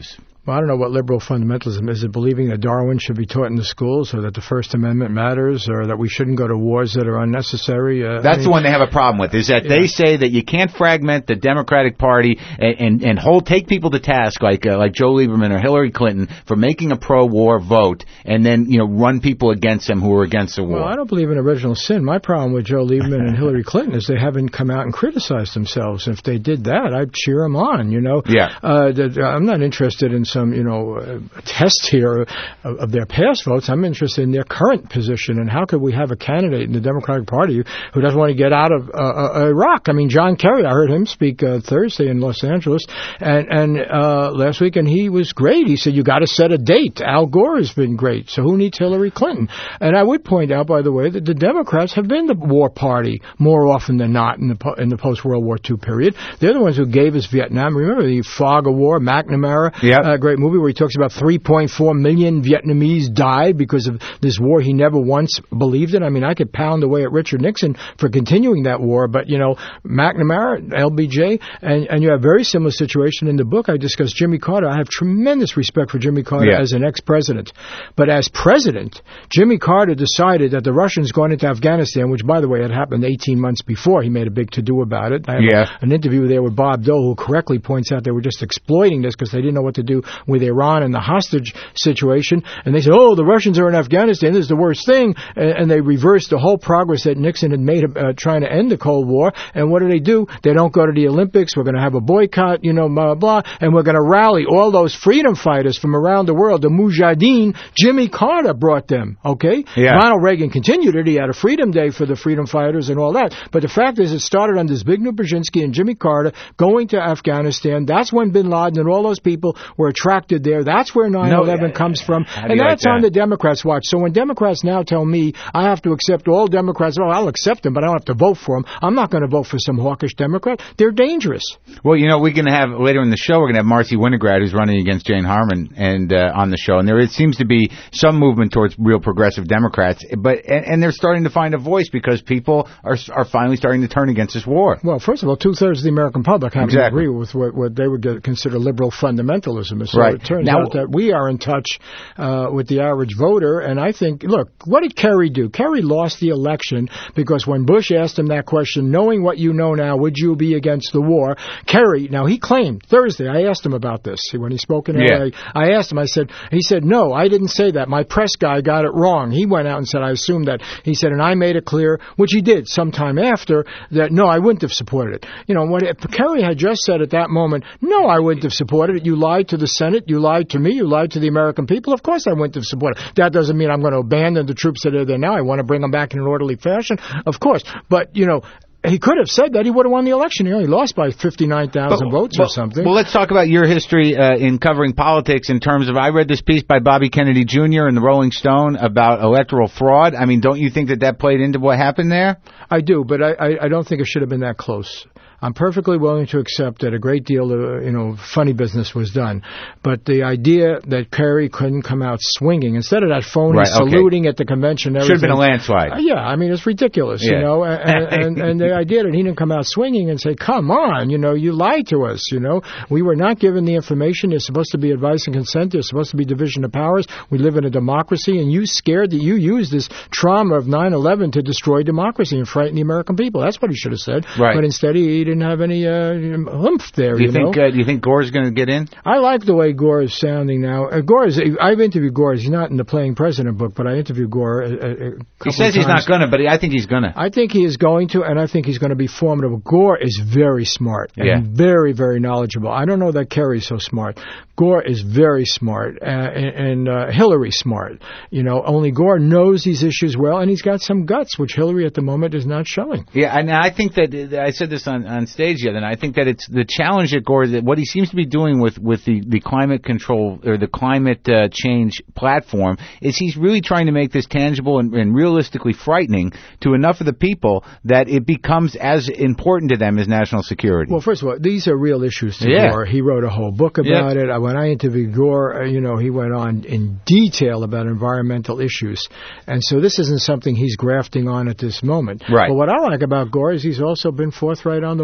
Well, I don't know what liberal fundamentalism is. Is it believing that Darwin should be taught in the schools, or that the First Amendment matters, or that we shouldn't go to wars that are unnecessary? Uh, That's I mean, the one they have a problem with, is that yeah. they say that you can't fragment the Democratic Party and and, and hold take people to task like uh, like Joe Lieberman or Hillary Clinton for making a pro-war vote, and then you know run people against them who are against the war. Well, I don't believe in original sin. My problem with Joe Lieberman and Hillary Clinton is they haven't come out and criticized themselves. If they did that, I'd cheer them on. You know, yeah. Uh, that, uh, I'm not interested in some you know uh, test here of, of their past votes. I'm interested in their current position, and how could we have a candidate in the Democratic Party who doesn't want to get out of uh, uh, Iraq? I mean, John Kerry, I heard him speak uh, Thursday in Los Angeles, and and uh, last week, and he was great. He said you got to set a date. Al Gore has been great, so who needs Hillary Clinton? And I would point out, by the way, that the Democrats have been the war party more often than not in the po- in the post-World War Two period. They're the ones who gave us Vietnam. Remember the Fog of War, McNamara, yep. uh, great movie where he talks about three point four million Vietnamese died because of this war. He never once believed it. I mean, I could pound away at Richard Nixon for continuing that war, but, you know, McNamara, L B J, and, and you have a very similar situation in the book. I discussed Jimmy Carter. I have tremendous respect for Jimmy Carter yeah. as an ex-president. But as president, Jimmy Carter decided that the Russians going into Afghanistan, which, by the way, had happened eighteen months before. He made a big to-do about it. I have yeah. a, an interview there with Bob Dole, who correctly points out they were just exploiting this because they didn't know what to do with Iran and the hostage situation. And they said, oh, the Russians are in Afghanistan. This is the worst thing. And, and they reversed the whole progress that Nixon had made uh, trying to end the Cold War. And what do they do? They don't go to the Olympics. We're going to have a boycott, you know, blah, blah, blah. And we're going to rally all those freedom fighters from around the world. The Mujahideen, Jimmy Carter brought them, okay? Yeah. Ronald Reagan continued it. He had a Freedom Day for the freedom fighters and all that. But the fact is, it started under Zbigniew Brzezinski and Jimmy Carter going to Afghanistan. That's when bin Laden and all those people were attracted there. That's where nine eleven no, comes from. And that's like that? On the Democrats' watch. So when Democrats now tell me I have to accept all Democrats, well, I'll accept them, but I don't have to vote for them. I'm not going to vote for some hawkish Democrat. They're dangerous. Well, you know, we're going to have, later in the show, we're going to have Marcy Winograd, who's running against Jane Harman, and uh, on the show. And there it seems to be some movement towards real progressive Democrats, but and, and they're starting to find a voice because people are are finally starting to turn against this war. Well, first of all, two-thirds of the American public happen exactly. to agree with what, what they would get, consider liberal fundamentalism. So right. it turns now, out that we are in touch uh, with the average voter, and I think, look, what did Kerry do? Kerry lost the election because when Bush asked him that question, knowing what you know now, would you be against the war? Kerry, now he claimed, Thursday, I asked him about this, when he spoke in yeah. L A, I asked him, I said, he said, no, I didn't say that. My press guy got it wrong. He went out and said, I assumed that. He said, and I made it clear, which he did sometime after, that no, I wouldn't have supported it. You know, what if Kerry had just said at that moment, no, I wouldn't have supported it. You lied to the Senate. You lied to me. You lied to the American people. Of course I wouldn't have supported it. That doesn't mean I'm going to abandon the troops that are there now. I want to bring them back in an orderly fashion. Of course. But, you know, he could have said that. He would have won the election. He only lost by fifty-nine thousand votes but, or something. Well, let's talk about your history uh, in covering politics in terms of, I read this piece by Bobby Kennedy Junior in the Rolling Stone about electoral fraud. I mean, don't you think that that played into what happened there? I do, but I, I, I don't think it should have been that close. I'm perfectly willing to accept that a great deal of, you know, funny business was done. But the idea that Kerry couldn't come out swinging, instead of that phony right, okay. saluting at the convention, should have been a landslide. Uh, yeah, I mean, it's ridiculous, yeah. you know. And, and, and the idea that he didn't come out swinging and say, come on, you know, you lied to us, you know. We were not given the information. There's supposed to be advice and consent. There's supposed to be division of powers. We live in a democracy, and you scared that you used this trauma of nine eleven to destroy democracy and frighten the American people. That's what he should have said. Right. But instead, he didn't have any uh, oomph there. Do you, you think? know? Uh, do you think Gore's going to get in? I like the way Gore is sounding now. Uh, Gore is. I've interviewed Gore. He's not in the Playing President book, but I interviewed Gore. A, a, a he says he's not going to, but I think he's going to. I think he is going to, and I think he's going to be formidable. Gore is very smart and yeah. very, very knowledgeable. I don't know that Kerry's so smart. Gore is very smart, uh, and, and uh, Hillary's smart. You know, only Gore knows these issues well, and he's got some guts, which Hillary at the moment is not showing. Yeah, and I think that, I said this on, on stage the other night, I think that it's the challenge that Gore, that what he seems to be doing with, with the, the climate control, or the climate uh, change platform, is he's really trying to make this tangible and, and realistically frightening to enough of the people that it becomes as important to them as national security. Well, first of all, these are real issues to yeah. Gore. He wrote a whole book about yeah. it. I When I interviewed Gore, uh, you know, he went on in detail about environmental issues. And so this isn't something he's grafting on at this moment. Right. But what I like about Gore is he's also been forthright on the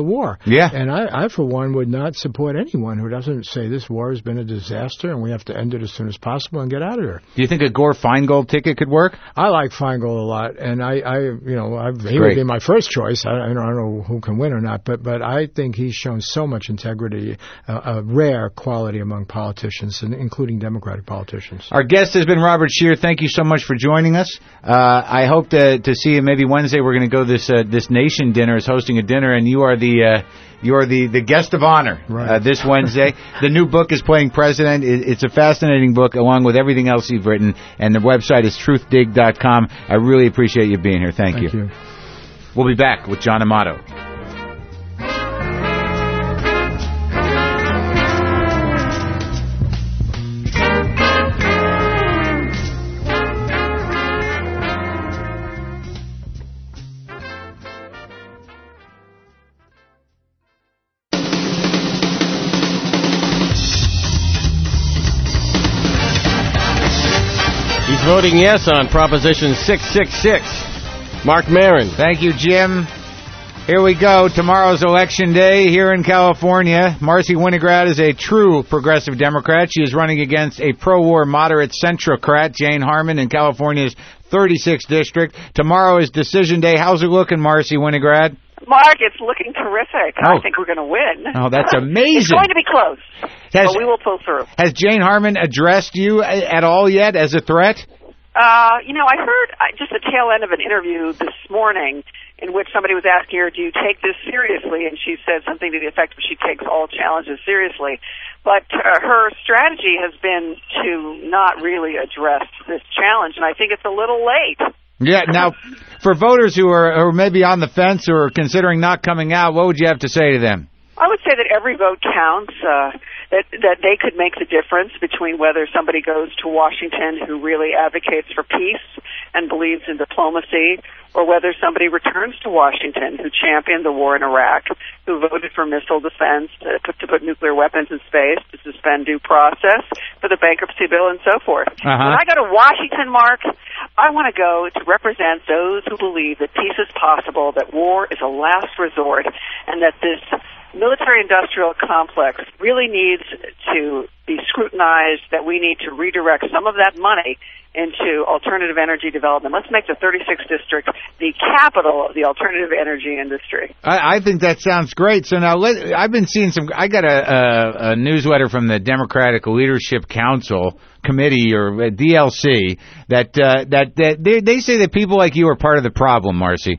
war. Yeah. And I, I, for one, would not support anyone who doesn't say this war has been a disaster and we have to end it as soon as possible and get out of here. Do you think a Gore-Feingold ticket could work? I like Feingold a lot, and I, I you know, I've, he great. would be my first choice. I, I, don't, I don't know who can win or not, but, but I think he's shown so much integrity, uh, a rare quality among politicians, including Democratic politicians. Our guest has been Robert Scheer. Thank you so much for joining us. Uh, I hope to to see you maybe Wednesday. We're going to go this uh, this Nation dinner is hosting a dinner, and you are the uh, you are the, the guest of honor right. uh, this Wednesday. The new book is Playing President. It, it's a fascinating book, along with everything else you've written, and the website is truth dig dot com. I really appreciate you being here. Thank, Thank you. you. We'll be back with John Amato. Voting yes on Proposition six six six. Mark Maron. Thank you, Jim. Here we go. Tomorrow's Election Day here in California. Marcy Winograd is a true progressive Democrat. She is running against a pro-war moderate centrocrat, Jane Harman, in California's thirty-sixth district. Tomorrow is Decision Day. How's it looking, Marcy Winograd? Mark, it's looking terrific. Oh. I think we're going to win. Oh, that's amazing. It's going to be close, has, but we will pull through. Has Jane Harman addressed you at all yet as a threat? Uh, you know, I heard uh, just the tail end of an interview this morning in which somebody was asking her, do you take this seriously? And she said something to the effect of she takes all challenges seriously. But uh, her strategy has been to not really address this challenge, and I think it's a little late. Yeah, now, for voters who are, who are maybe on the fence or considering not coming out, what would you have to say to them? I would say that every vote counts, uh, that, that they could make the difference between whether somebody goes to Washington who really advocates for peace and believes in diplomacy, or whether somebody returns to Washington who championed the war in Iraq, who voted for missile defense, to, to put nuclear weapons in space, to suspend due process, for the bankruptcy bill, and so forth. Uh-huh. When I go to Washington, Mark, I want to go to represent those who believe that peace is possible, that war is a last resort, and that this military-industrial complex really needs to be scrutinized, that we need to redirect some of that money into alternative energy development. Let's make the thirty-sixth District the capital of the alternative energy industry. I, I think that sounds great. So now, let, I've been seeing some, I got a, a, a newsletter from the Democratic Leadership Council Committee, or D L C, that, uh, that, that they, they say that people like you are part of the problem, Marcy.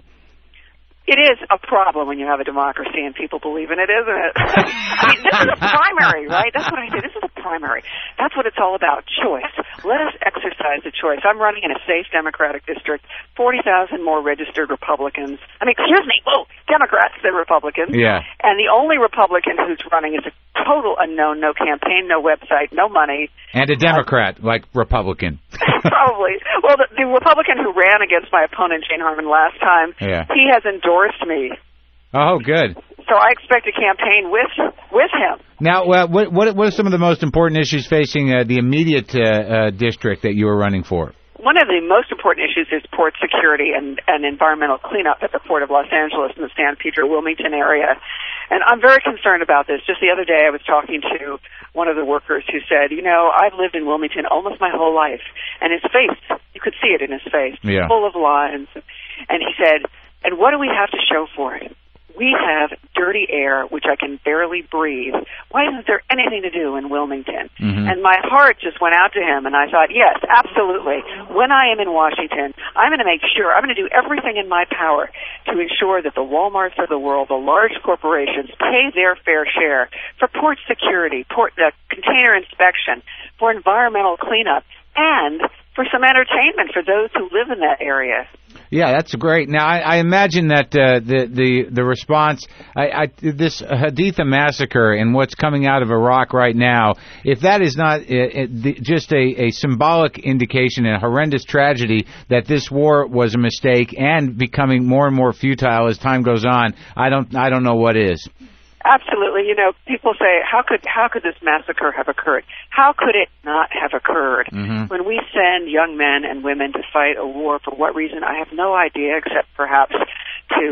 It is a problem when you have a democracy and people believe in it, isn't it? I mean, this is a primary, right? That's what I say. This is a primary. That's what it's all about, choice. Let us exercise the choice. I'm running in a safe Democratic district, forty thousand more registered Republicans. I mean, excuse me, whoa, Democrats than Republicans. Yeah. And the only Republican who's running is a total unknown, no campaign, no website, no money. And a Democrat, uh, like Republican. Probably. Well, the, the Republican who ran against my opponent, Jane Harman, last time, yeah. he has endorsed me. Oh, good. So I expect a campaign with with him. Now, uh, what, what what are some of the most important issues facing uh, the immediate uh, uh, district that you are running for? One of the most important issues is port security and, and environmental cleanup at the Port of Los Angeles in the San Pedro Wilmington area. And I'm very concerned about this. Just the other day I was talking to one of the workers who said, you know, I've lived in Wilmington almost my whole life. And his face, you could see it in his face, yeah. full of lines. And he said, and what do we have to show for it? We have dirty air, which I can barely breathe. Why isn't there anything to do in Wilmington? Mm-hmm. And my heart just went out to him, and I thought, yes, absolutely. When I am in Washington, I'm going to make sure, I'm going to do everything in my power to ensure that the Walmarts of the world, the large corporations, pay their fair share for port security, port uh, container inspection, for environmental cleanup, and for some entertainment for those who live in that area. Yeah, that's great. Now, I, I imagine that uh, the the the response, I, I, this Haditha massacre and what's coming out of Iraq right now, if that is not uh, it, just a, a symbolic indication, a horrendous tragedy that this war was a mistake and becoming more and more futile as time goes on, I don't I don't know what is. Absolutely. You know, people say, how could how could this massacre have occurred? How could it not have occurred? Mm-hmm. When we send young men and women to fight a war, for what reason, I have no idea, except perhaps to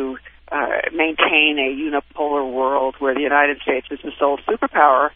uh, maintain a unipolar world where the United States is the sole superpower,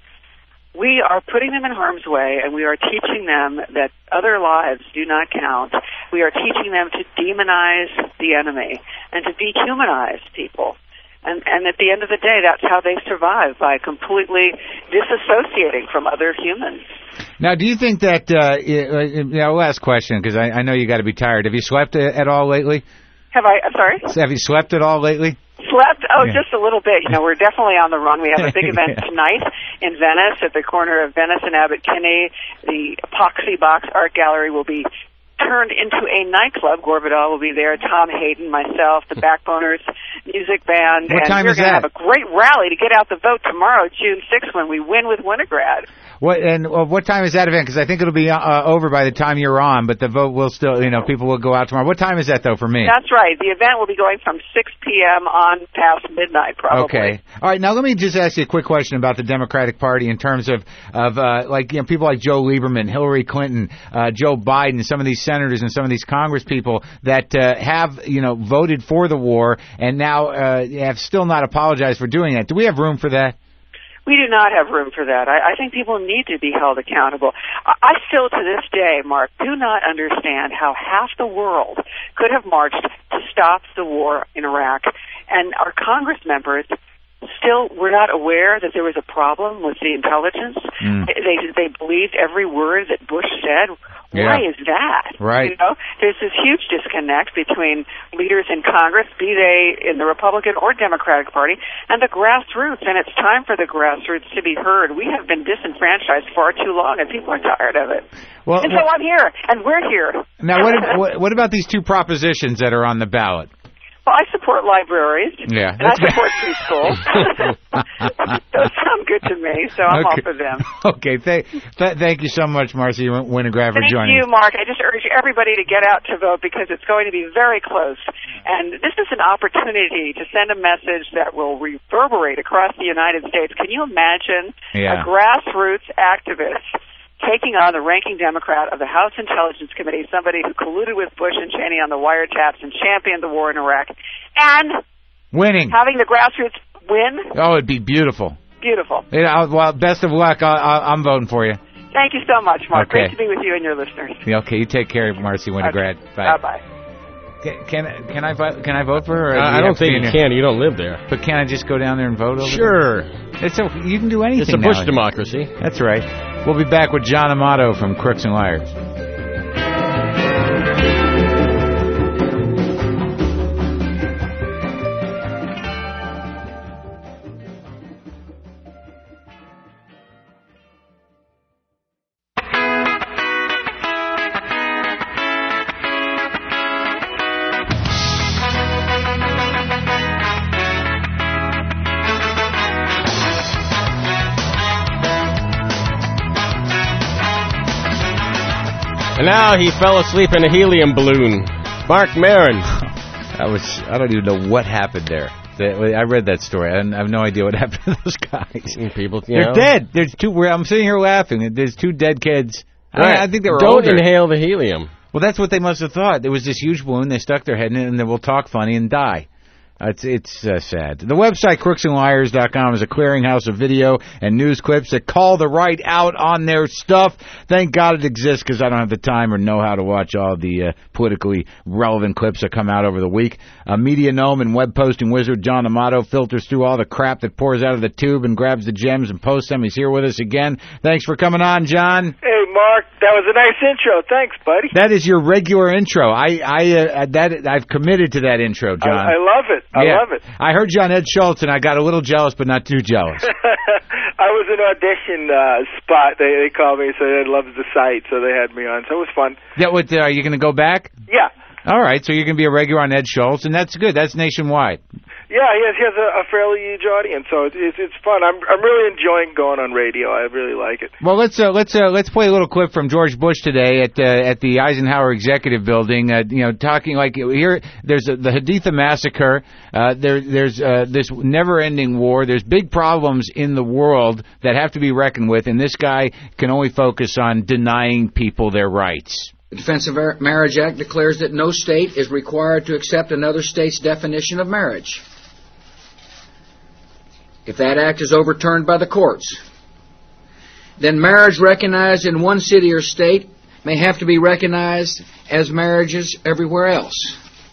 we are putting them in harm's way, and we are teaching them that other lives do not count. We are teaching them to demonize the enemy and to dehumanize people. And, and at the end of the day, that's how they survive, by completely disassociating from other humans. Now, do you think that, uh, yeah, last question, because I, I know you got to be tired. Have you slept at all lately? Have I, I'm sorry? Have you slept at all lately? Slept? Oh, yeah. Just a little bit. You know, we're definitely on the run. We have a big event yeah. tonight in Venice, at the corner of Venice and Abbot Kinney. The Epoxy Box Art Gallery will be turned into a nightclub. Gore Vidal will be there, Tom Hayden, myself, the Backboners Music Band. What and time we're is going to that? have a great rally to get out the vote tomorrow, June sixth, when we win with Winograd. What and uh, what time is that event? Because I think it'll be uh, over by the time you're on, but the vote will still, you know, people will go out tomorrow. What time is that, though, for me? That's right. The event will be going from six p.m. on past midnight, probably. Okay. All right. Now, let me just ask you a quick question about the Democratic Party in terms of, of uh, like, you know, people like Joe Lieberman, Hillary Clinton, uh, Joe Biden, some of these senators and some of these Congress people that uh, have, you know, voted for the war and now uh, have still not apologized for doing that. Do we have room for that? We do not have room for that. I, I think people need to be held accountable. I, I still, to this day, Mark, do not understand how half the world could have marched to stop the war in Iraq, and our Congress members still were not aware that there was a problem with the intelligence. Mm. They they believed every word that Bush said. Why yeah. is that? Right. You know, there's this huge disconnect between leaders in Congress, be they in the Republican or Democratic Party, and the grassroots. And it's time for the grassroots to be heard. We have been disenfranchised far too long, and people are tired of it. Well, and so well, I'm here, and we're here. Now, what, what, what about these two propositions that are on the ballot? Well, I support libraries, yeah, and I support preschool. Those sound good to me, so I'm okay. all for them. Okay, th- th- thank you so much, Marcy Winograd, for thank joining you, us. Mark. I just urge everybody to get out to vote because it's going to be very close. And this is an opportunity to send a message that will reverberate across the United States. Can you imagine yeah. a grassroots activist taking on the ranking Democrat of the House Intelligence Committee, somebody who colluded with Bush and Cheney on the wiretaps and championed the war in Iraq, and winning, having the grassroots win? Oh, it'd be beautiful. Beautiful. Yeah, well, best of luck. I, I, I'm voting for you. Thank you so much, Mark. Okay. Great to be with you and your listeners. Yeah, okay, you take care, Marcy Winograd. Okay. Bye. Bye-bye. Can, can can I vote? Can I vote for her? Or Uh, do I don't think you here? can. You don't live there. But can I just go down there and vote over Sure. there? It's a, you can do anything. It's a Bush now. democracy. That's right. We'll be back with John Amato from Crooks and Liars. And now he fell asleep in a helium balloon. Mark Maron. I was, I don't even know what happened there. I read that story. I have no idea what happened to those guys. People, you They're know. dead. There's two. I'm sitting here laughing. There's two dead kids. Right. I, I think they were Don't older. inhale the helium. Well, that's what they must have thought. There was this huge balloon. They stuck their head in it, and they will talk funny and die. Uh, it's it's uh, sad. The website crooks and liars dot com is a clearinghouse of video and news clips that call the right out on their stuff. Thank God it exists because I don't have the time or know how to watch all the uh, politically relevant clips that come out over the week. Uh, media gnome and web posting wizard John Amato filters through all the crap that pours out of the tube and grabs the gems and posts them. He's here with us again. Thanks for coming on, John. Hey, Mark, that was a nice intro. Thanks, buddy. That is your regular intro. I I uh, that I've committed to that intro, John. I, I love it. I yeah. love it. I heard you on Ed Schultz, and I got a little jealous, but not too jealous. I was an audition uh, spot. They they called me, so they loved the site, so they had me on. So it was fun. Yeah, what, uh, are you going to go back? Yeah. All right, so you're going to be a regular on Ed Schultz, and that's good. That's nationwide. Yeah, he has, he has a, a fairly huge audience, so it's, it's it's fun. I'm I'm really enjoying going on radio. I really like it. Well, let's uh, let's uh, let's play a little clip from George Bush today at uh, at the Eisenhower Executive Building. Uh, you know, talking like here. There's a, the Haditha massacre. Uh, there there's uh, this never-ending war. There's big problems in the world that have to be reckoned with, and this guy can only focus on denying people their rights. The Defense of Marriage Act declares that no state is required to accept another state's definition of marriage. If that act is overturned by the courts, then marriage recognized in one city or state may have to be recognized as marriages everywhere else.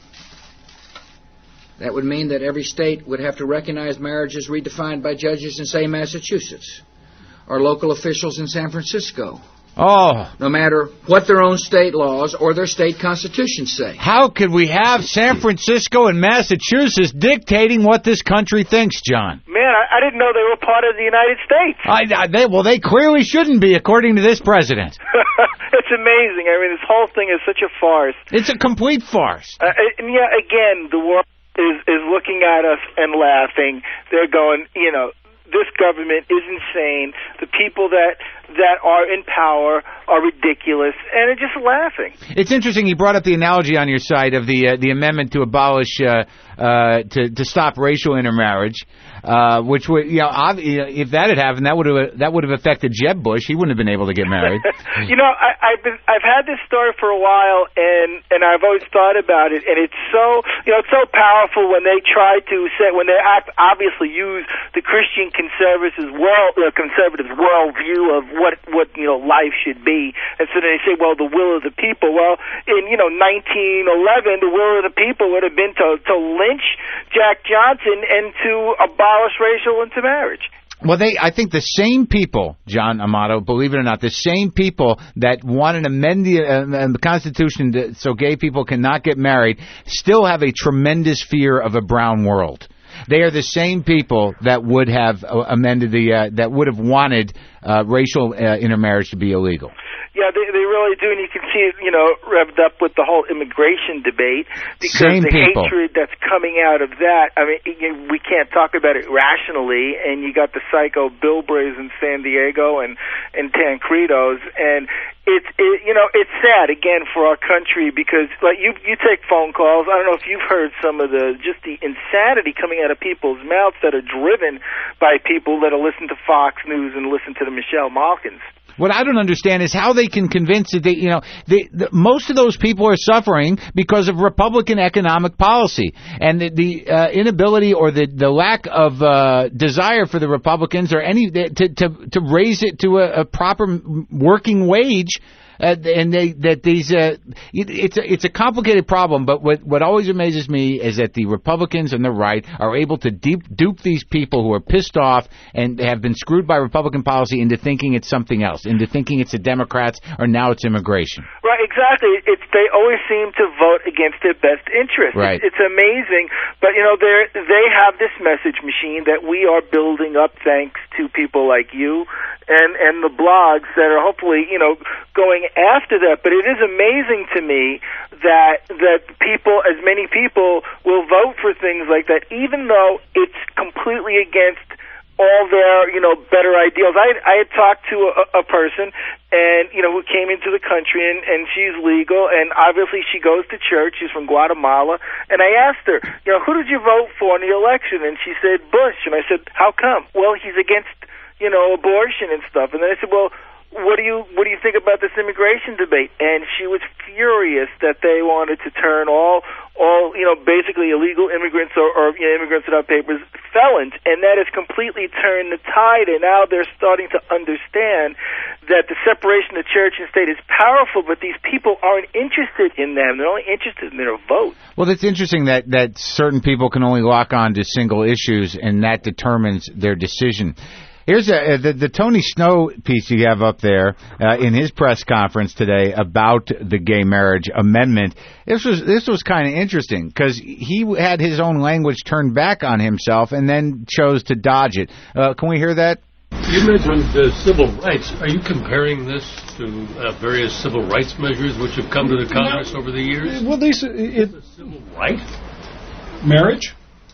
That would mean that every state would have to recognize marriages redefined by judges in, say, Massachusetts, or local officials in San Francisco. Oh. No matter what their own state laws or their state constitutions say. How could we have San Francisco and Massachusetts dictating what this country thinks, John? Man, I, I didn't know they were part of the United States. I, I, they, well, they clearly shouldn't be, according to this president. It's amazing. I mean, this whole thing is such a farce. It's a complete farce. Uh, and yeah, again, the world is, is looking at us and laughing. They're going, you know, this government is insane. The people that that are in power are ridiculous, and they're just laughing. It's interesting. You brought up the analogy on your site of the uh, the amendment to abolish uh, uh, to to stop racial intermarriage, uh, which would, you know, ob- if that had happened, that would have that would have affected Jeb Bush. He wouldn't have been able to get married. You know, I, I've been I've had this story for a while, and and I've always thought about it, and it's so you know it's so powerful when they try to say when they act, obviously use the Christian conservatives world uh, conservatives worldview of what what you know life should be, and so they say, well, the will of the people. Well, in you know nineteen eleven, the will of the people would have been to to lynch Jack Johnson and to abolish racial intermarriage. Well, they, I think the same people, John Amato, believe it or not, the same people that want to amend the, uh, the Constitution to, so gay people cannot get married, still have a tremendous fear of a brown world. They are the same people that would have uh, amended the, uh, that would have wanted uh, racial uh, intermarriage to be illegal. Yeah, they they really do, and you can see it, you know, revved up with the whole immigration debate because Same the people. hatred that's coming out of that. I mean, you, we can't talk about it rationally, and you got the psycho Bilbrays in San Diego and and Tancredos, and it's it, you know it's sad again for our country because like you you take phone calls. I don't know if you've heard some of the just the insanity coming out of people's mouths that are driven by people that are listening to Fox News and listen to the Michelle Malkins. What I don't understand is how they can convince that they, you know, they, the, most of those people are suffering because of Republican economic policy and the, the uh, inability or the, the lack of uh, desire for the Republicans or any to to, to raise it to a, a proper working wage. Uh, and they that these uh, it, it's a, it's a complicated problem, but what what always amazes me is that the Republicans and the right are able to deep, dupe these people who are pissed off and have been screwed by Republican policy into thinking it's something else, into thinking it's the Democrats or now it's immigration. Right, exactly. It's they always seem to vote against their best interest. Right. It's, it's amazing, but you know they they have this message machine that we are building up thanks to people like you and and the blogs that are hopefully you know going after that. But it is amazing to me that that people, as many people, will vote for things like that, even though it's completely against all their, you know, better ideals. I I had talked to a, a person, and you know, who came into the country, and, and she's legal, and obviously she goes to church. She's from Guatemala, and I asked her, you know, who did you vote for in the election? And she said Bush, and I said, how come? Well, he's against, you know, abortion and stuff. And then I said, well, what do you what do you think about this immigration debate? And she was furious that they wanted to turn all all you know basically illegal immigrants or, or you know, immigrants without papers felons, and that has completely turned the tide. And now they're starting to understand that the separation of church and state is powerful, but these people aren't interested in them; they're only interested in their vote. Well, it's interesting that that certain people can only lock on to single issues, and that determines their decision. Here's a, the, the Tony Snow piece you have up there uh, in his press conference today about the gay marriage amendment. This was this was kind of interesting because he had his own language turned back on himself and then chose to dodge it. Uh, can we hear that? You mentioned uh, civil rights. Are you comparing this to uh, various civil rights measures which have come to the Congress no. over the years? Well, these it, Is it a civil right? Marriage.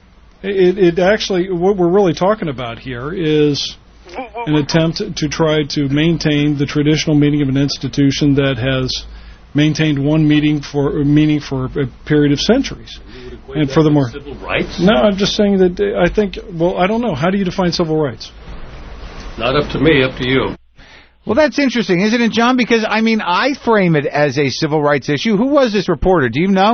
It, it actually what we're really talking about here is an attempt to try to maintain the traditional meaning of an institution that has maintained one meaning for meaning for a period of centuries. And furthermore, civil rights? No, I'm just saying that I think. Well, I don't know. How do you define civil rights? Not up to me. Up to you. Well, that's interesting, isn't it, John? Because I mean, I frame it as a civil rights issue. Who was this reporter? Do you know?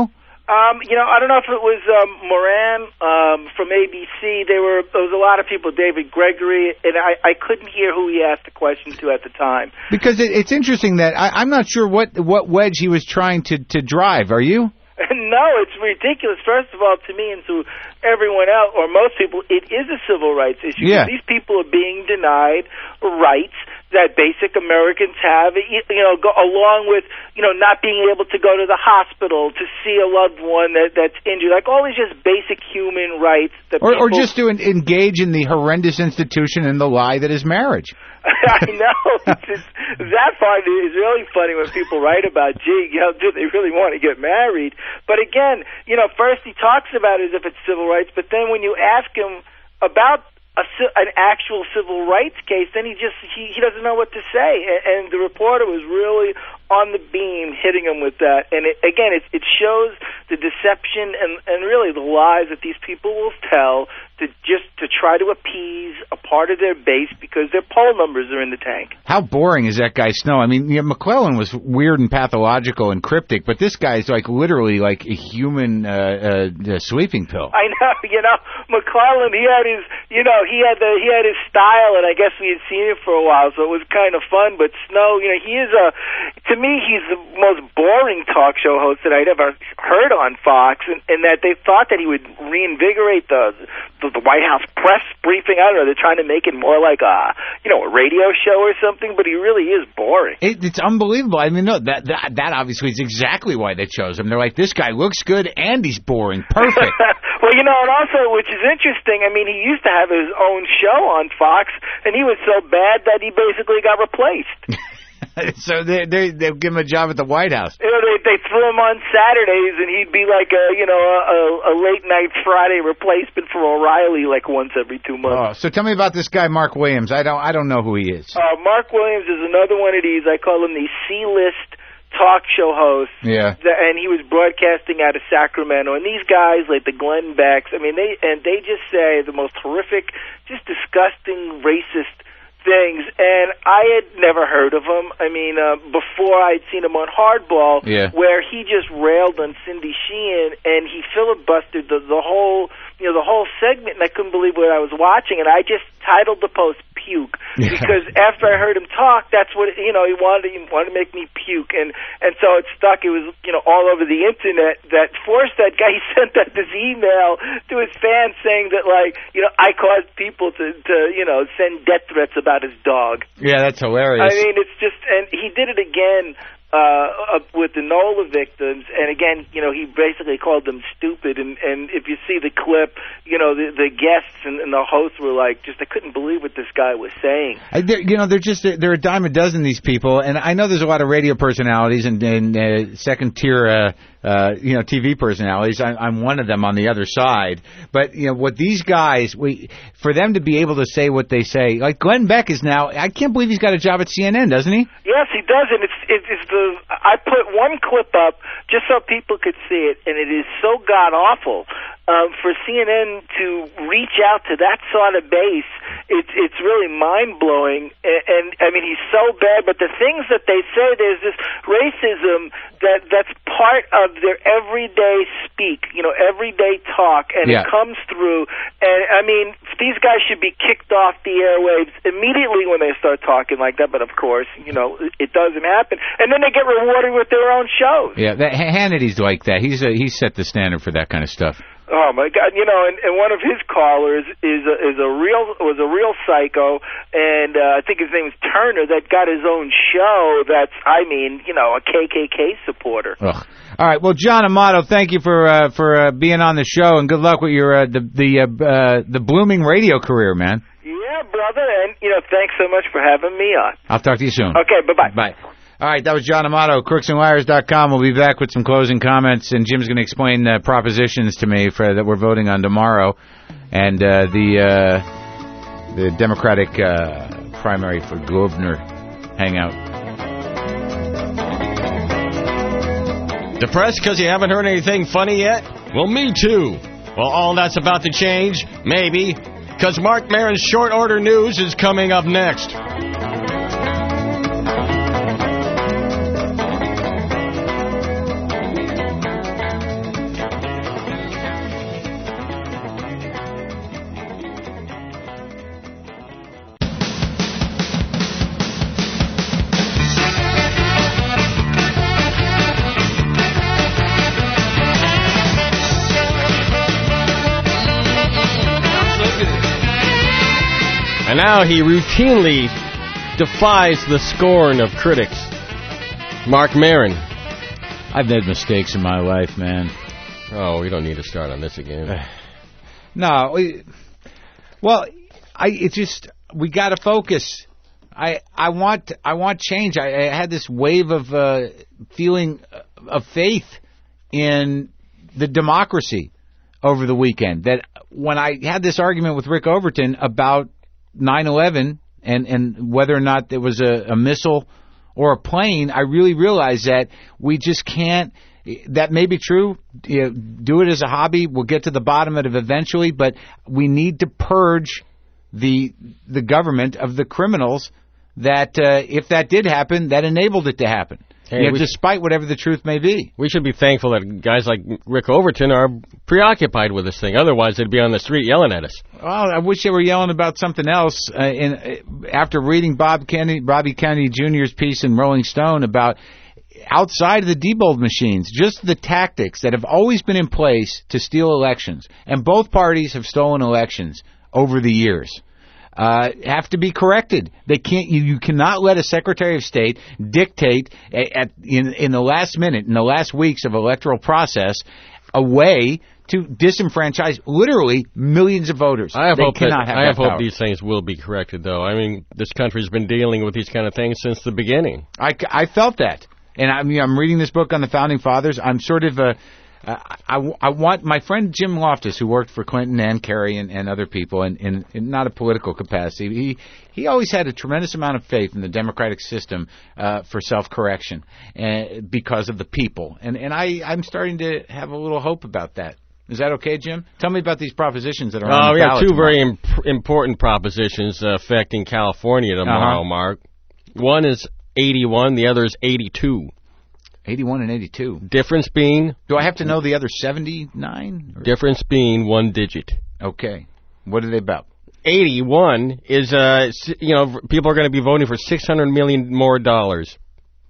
Um, you know, I don't know if it was um, Moran um, from A B C. There were there was a lot of people, David Gregory, and I, I couldn't hear who he asked the question to at the time. Because it, it's interesting that I, I'm not sure what, what wedge he was trying to, to drive. Are you? No, it's ridiculous. First of all, to me and to everyone else, or most people, it is a civil rights issue. Yeah. These people are being denied rights that basic Americans have, you know, go, along with, you know, not being able to go to the hospital to see a loved one that, that's injured, like all these just basic human rights. That or, people, or just to en- engage in the horrendous institution and the lie that is marriage. I know. It's just, that part is really funny when people write about, gee, you know, do they really want to get married? But again, you know, first he talks about it as if it's civil rights, but then when you ask him about A, an actual civil rights case, then he just he, he doesn't know what to say, and, and the reporter was really on the beam hitting him with that. And it, again, it, it shows the deception and, and really the lies that these people will tell to just to try to appease a part of their base because their poll numbers are in the tank. How boring is that guy Snow? I mean, yeah, McClellan was weird and pathological and cryptic, but this guy's like literally like a human uh, uh, sleeping pill. I know, you know, McClellan, he had his, you know, he had the he had his style, and I guess we had seen it for a while, so it was kind of fun. But Snow, you know, he is a, to me, he's the most boring talk show host that I'd ever heard on Fox, and, and that they thought that he would reinvigorate the, the the White House press briefing. I don't know, they're trying to make it more like a, you know, a radio show or something, but he really is boring. It, it's unbelievable. I mean, no, that, that that obviously is exactly why they chose him. They're like, this guy looks good and he's boring. Perfect. Well, you know, and also, which is interesting, I mean, he used to have his own show on Fox, and he was so bad that he basically got replaced. So they they they give him a job at the White House. You know, they they threw him on Saturdays, and he'd be like a you know a, a late night Friday replacement for O'Reilly, like once every two months. Oh, so tell me about this guy Mark Williams. I don't I don't know who he is. Uh, Mark Williams is another one of these. I call him the C-list talk show host. Yeah. And he was broadcasting out of Sacramento. And these guys, like the Glenn Becks, I mean, they and they just say the most horrific, just disgusting, racist things, and I had never heard of him. I mean, uh, before I'd seen him on Hardball, yeah. where he just railed on Cindy Sheehan, and he filibustered the, the whole, you know, the whole segment, and I couldn't believe what I was watching, and I just titled the post "Puke" yeah. because after I heard him talk, that's what, you know, he wanted. He wanted to make me puke, and and so it stuck. It was, you know, all over the internet that forced that guy. He sent out this email to his fans saying that, like, you know, I caused people to, to you know, send death threats about his dog. Yeah, that's hilarious. I mean, it's just, and he did it again uh, with the NOLA victims, and again, you know, he basically called them stupid, and, and if you see the clip, you know, the, the guests and, and the hosts were like, just, they couldn't believe what this guy was saying. I, you know, they're just, they're a dime a dozen, these people, and I know there's a lot of radio personalities and, and uh, second-tier, uh, uh, you know, T V personalities. I, I'm one of them on the other side, but, you know, what these guys, we, for them to be able to say what they say, like Glenn Beck is now, I can't believe he's got a job at C N N, doesn't he? Yes, he does, and it's, it's, it's the, I put one clip up just so people could see it, and it is so god-awful. Um, for C N N to reach out to that sort of base, it's it's really mind-blowing. And, and, I mean, he's so bad, but the things that they say, there's this racism that that's part of their everyday speak, you know, everyday talk, and yeah. it comes through. And, I mean, these guys should be kicked off the airwaves immediately when they start talking like that, but of course, you know, it doesn't happen. And then they get rewarded with their own shows. Yeah, that, Hannity's like that. He's a, he's set the standard for that kind of stuff. Oh my God! You know, and, and one of his callers is a, is a real was a real psycho, and uh, I think his name is Turner. That got his own show. That's, I mean, you know, a K K K supporter. Ugh. All right. Well, John Amato, thank you for uh, for uh, being on the show, and good luck with your uh, the the uh, uh, the blooming radio career, man. Yeah, brother, and you know, thanks so much for having me on. I'll talk to you soon. Okay. Bye bye. Bye. All right, that was John Amato, crooks and liars dot com. We'll be back with some closing comments, and Jim's going to explain uh, propositions to me for that we're voting on tomorrow, and uh, the uh, the Democratic uh, primary for governor hangout. Depressed because you haven't heard anything funny yet? Well, me too. Well, all that's about to change, maybe, because Mark Maron's short order news is coming up next. And now he routinely defies the scorn of critics. Marc Maron. I've made mistakes in my life, man. Oh, we don't need to start on this again. No. We, well, I it just we got to focus. I I want I want change. I, I had this wave of uh, feeling of faith in the democracy over the weekend. That when I had this argument with Rick Overton about nine eleven and, and whether or not there was a, a missile or a plane, I really realized that we just can't. That may be true. You know, do it as a hobby. We'll get to the bottom of it eventually, but we need to purge the the government of the criminals that, uh, if that did happen, that enabled it to happen. Hey, you know, despite whatever the truth may be. We should be thankful that guys like Rick Overton are preoccupied with this thing. Otherwise, they'd be on the street yelling at us. Well, I wish they were yelling about something else. Uh, in, uh, after reading Bob Kennedy, Bobby Kennedy Junior's piece in Rolling Stone about outside of the Diebold machines, just the tactics that have always been in place to steal elections, and both parties have stolen elections over the years. Uh, have to be corrected. They can't. You, you cannot let a Secretary of State dictate at, at in in the last minute, in the last weeks of electoral process, a way to disenfranchise literally millions of voters. I have they hope cannot that, have I have that hope power. these things will be corrected, though. I mean, this country's been dealing with these kind of things since the beginning. I, I felt that, and I mean, I'm reading this book on the Founding Fathers. I'm sort of a Uh, I, I want my friend Jim Loftus, who worked for Clinton and Kerry and, and other people, in, in, in not a political capacity. He he always had a tremendous amount of faith in the democratic system uh, for self-correction uh, because of the people, and and I I'm starting to have a little hope about that. Is that okay, Jim? Tell me about these propositions that are on oh, the yeah, ballot two tomorrow. very imp- important propositions uh, affecting California tomorrow, Uh-huh. Mark. One is eighty-one, the other is eighty-two. eighty-one and eighty-two. Difference being... Do I have to know the other seventy-nine? Or? Difference being one digit. Okay. What are they about? eighty-one is, uh, you know, people are going to be voting for six hundred million dollars more dollars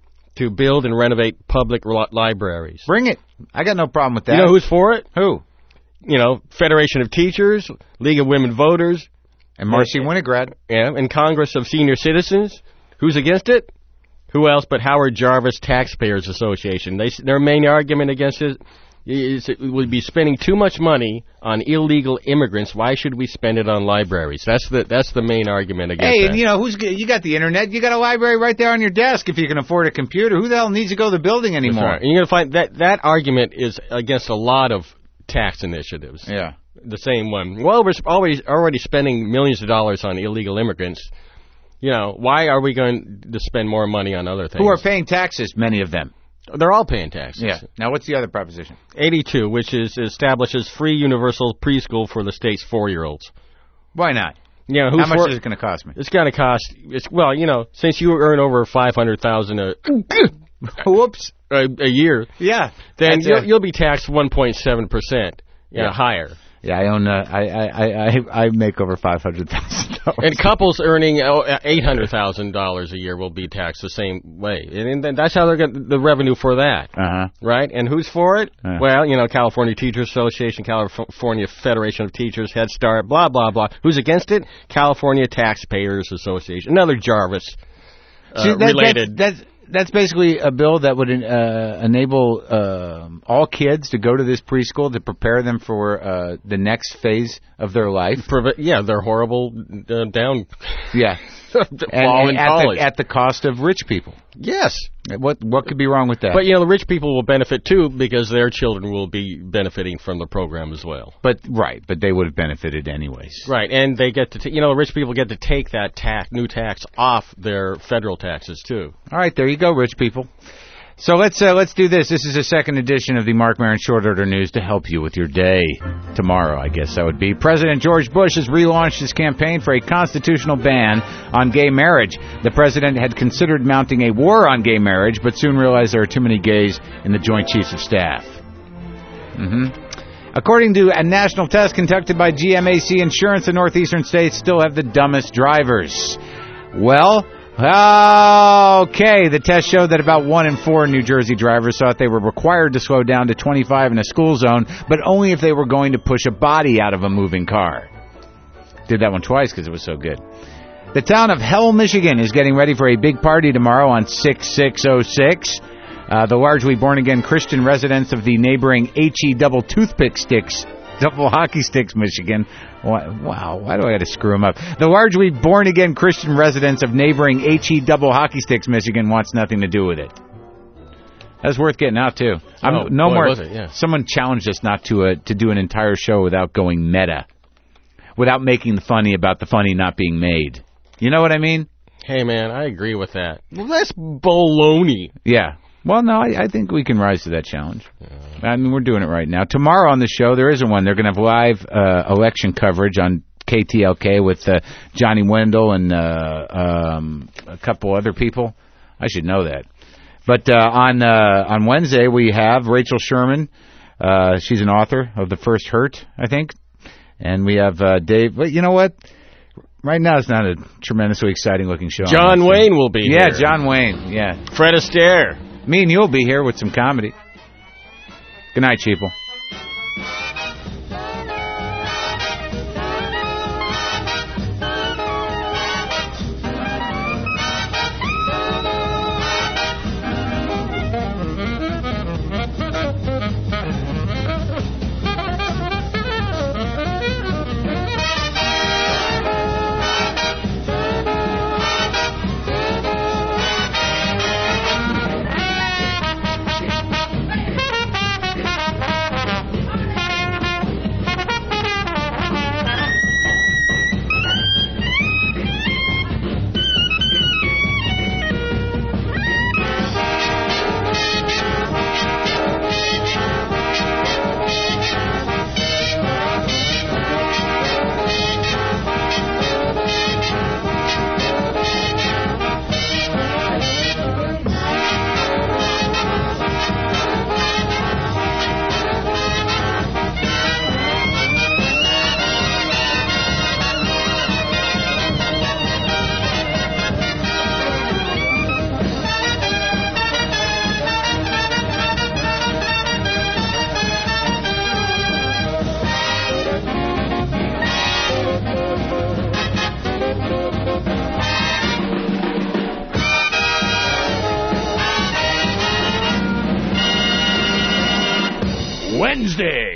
to build and renovate public li- libraries. Bring it. I got no problem with that. You know who's for it? Who? You know, Federation of Teachers, League of Women Voters. And Marcy Winograd. Yeah, and Congress of Senior Citizens. Who's against it? Who else but Howard Jarvis Taxpayers Association? They, their main argument against it is it would be spending too much money on illegal immigrants. Why should we spend it on libraries? That's the that's the main argument against Hey, that. and you know, who's you got the internet? You got a library right there on your desk if you can afford a computer. Who the hell needs to go to the building anymore? That's right. And you're going to find that that argument is against a lot of tax initiatives. Yeah. The same one. Well, we're already, already spending millions of dollars on illegal immigrants. You know, why are we going to spend more money on other things? Who are paying taxes, many of them. They're all paying taxes. Yeah. Now, what's the other proposition? eighty-two, which is establishes free universal preschool for the state's four-year-olds. Why not? Yeah, who's How much for, is it going to cost me? It's going to cost, it's, well, you know, since you earn over five hundred thousand dollars a, Whoops. a, a year, Yeah. then you'll, a, you'll be taxed one point seven percent yeah, know, higher. Yeah, I own. Uh, I, I I I make over five hundred thousand dollars. And couples earning eight hundred thousand dollars a year will be taxed the same way, and, and that's how they're getting the revenue for that, uh-huh. right? And who's for it? Uh-huh. Well, you know, California Teachers Association, California Federation of Teachers, Head Start, blah blah blah. Who's against it? California Taxpayers Association, another Jarvis uh, See, that, related. That's, that's that's basically a bill that would uh, enable uh, all kids to go to this preschool to prepare them for uh, the next phase of their life. Preve- yeah, they're horrible uh, down. Yeah. and, and at, the, at the cost of rich people. Yes. What what could be wrong with that? But, you know, the rich people will benefit, too, because their children will be benefiting from the program as well. But, right, but they would have benefited anyways. Right, and they get to, t- you know, rich people get to take that tax, new tax off their federal taxes, too. All right, there you go, rich people. So let's uh, let's do this. This is a second edition of the Marc Maron Short Order News to help you with your day. Tomorrow, I guess that would be. President George Bush has relaunched his campaign for a constitutional ban on gay marriage. The president had considered mounting a war on gay marriage, but soon realized there are too many gays in the Joint Chiefs of Staff. Mm-hmm. According to a national test conducted by G M A C Insurance, the northeastern states still have the dumbest drivers. Well... Okay, the test showed that about one in four New Jersey drivers thought they were required to slow down to twenty-five in a school zone, but only if they were going to push a body out of a moving car. Did that one twice because it was so good. The town of Hell, Michigan is getting ready for a big party tomorrow on six six oh six. Uh, the largely born-again Christian residents of the neighboring H E Double Toothpick Sticks, Double Hockey Sticks, Michigan. Wow, why do I got to screw them up? The largely born-again Christian residents of neighboring H E Double Hockey Sticks, Michigan, wants nothing to do with it. That's worth getting out, too. I'm, oh, no boy, more. was it? Yeah. Someone challenged us not to uh, to do an entire show without going meta, without making the funny about the funny not being made. You know what I mean? Hey, man, I agree with that. Well, that's baloney. Yeah. Well, no, I, I think we can rise to that challenge. I mean, we're doing it right now. Tomorrow on the show, there isn't one. They're going to have live uh, election coverage on K T L K with uh, Johnny Wendell and uh, um, a couple other people. I should know that. But uh, on uh, on Wednesday, we have Rachel Sherman. Uh, she's an author of The First Hurt, I think. And we have uh, Dave. But you know what? Right now, it's not a tremendously exciting-looking show. John Wayne will be yeah, here. Yeah, John Wayne. Yeah. Fred Astaire. Me and you'll be here with some comedy. Good night, Sheeple. Wednesday.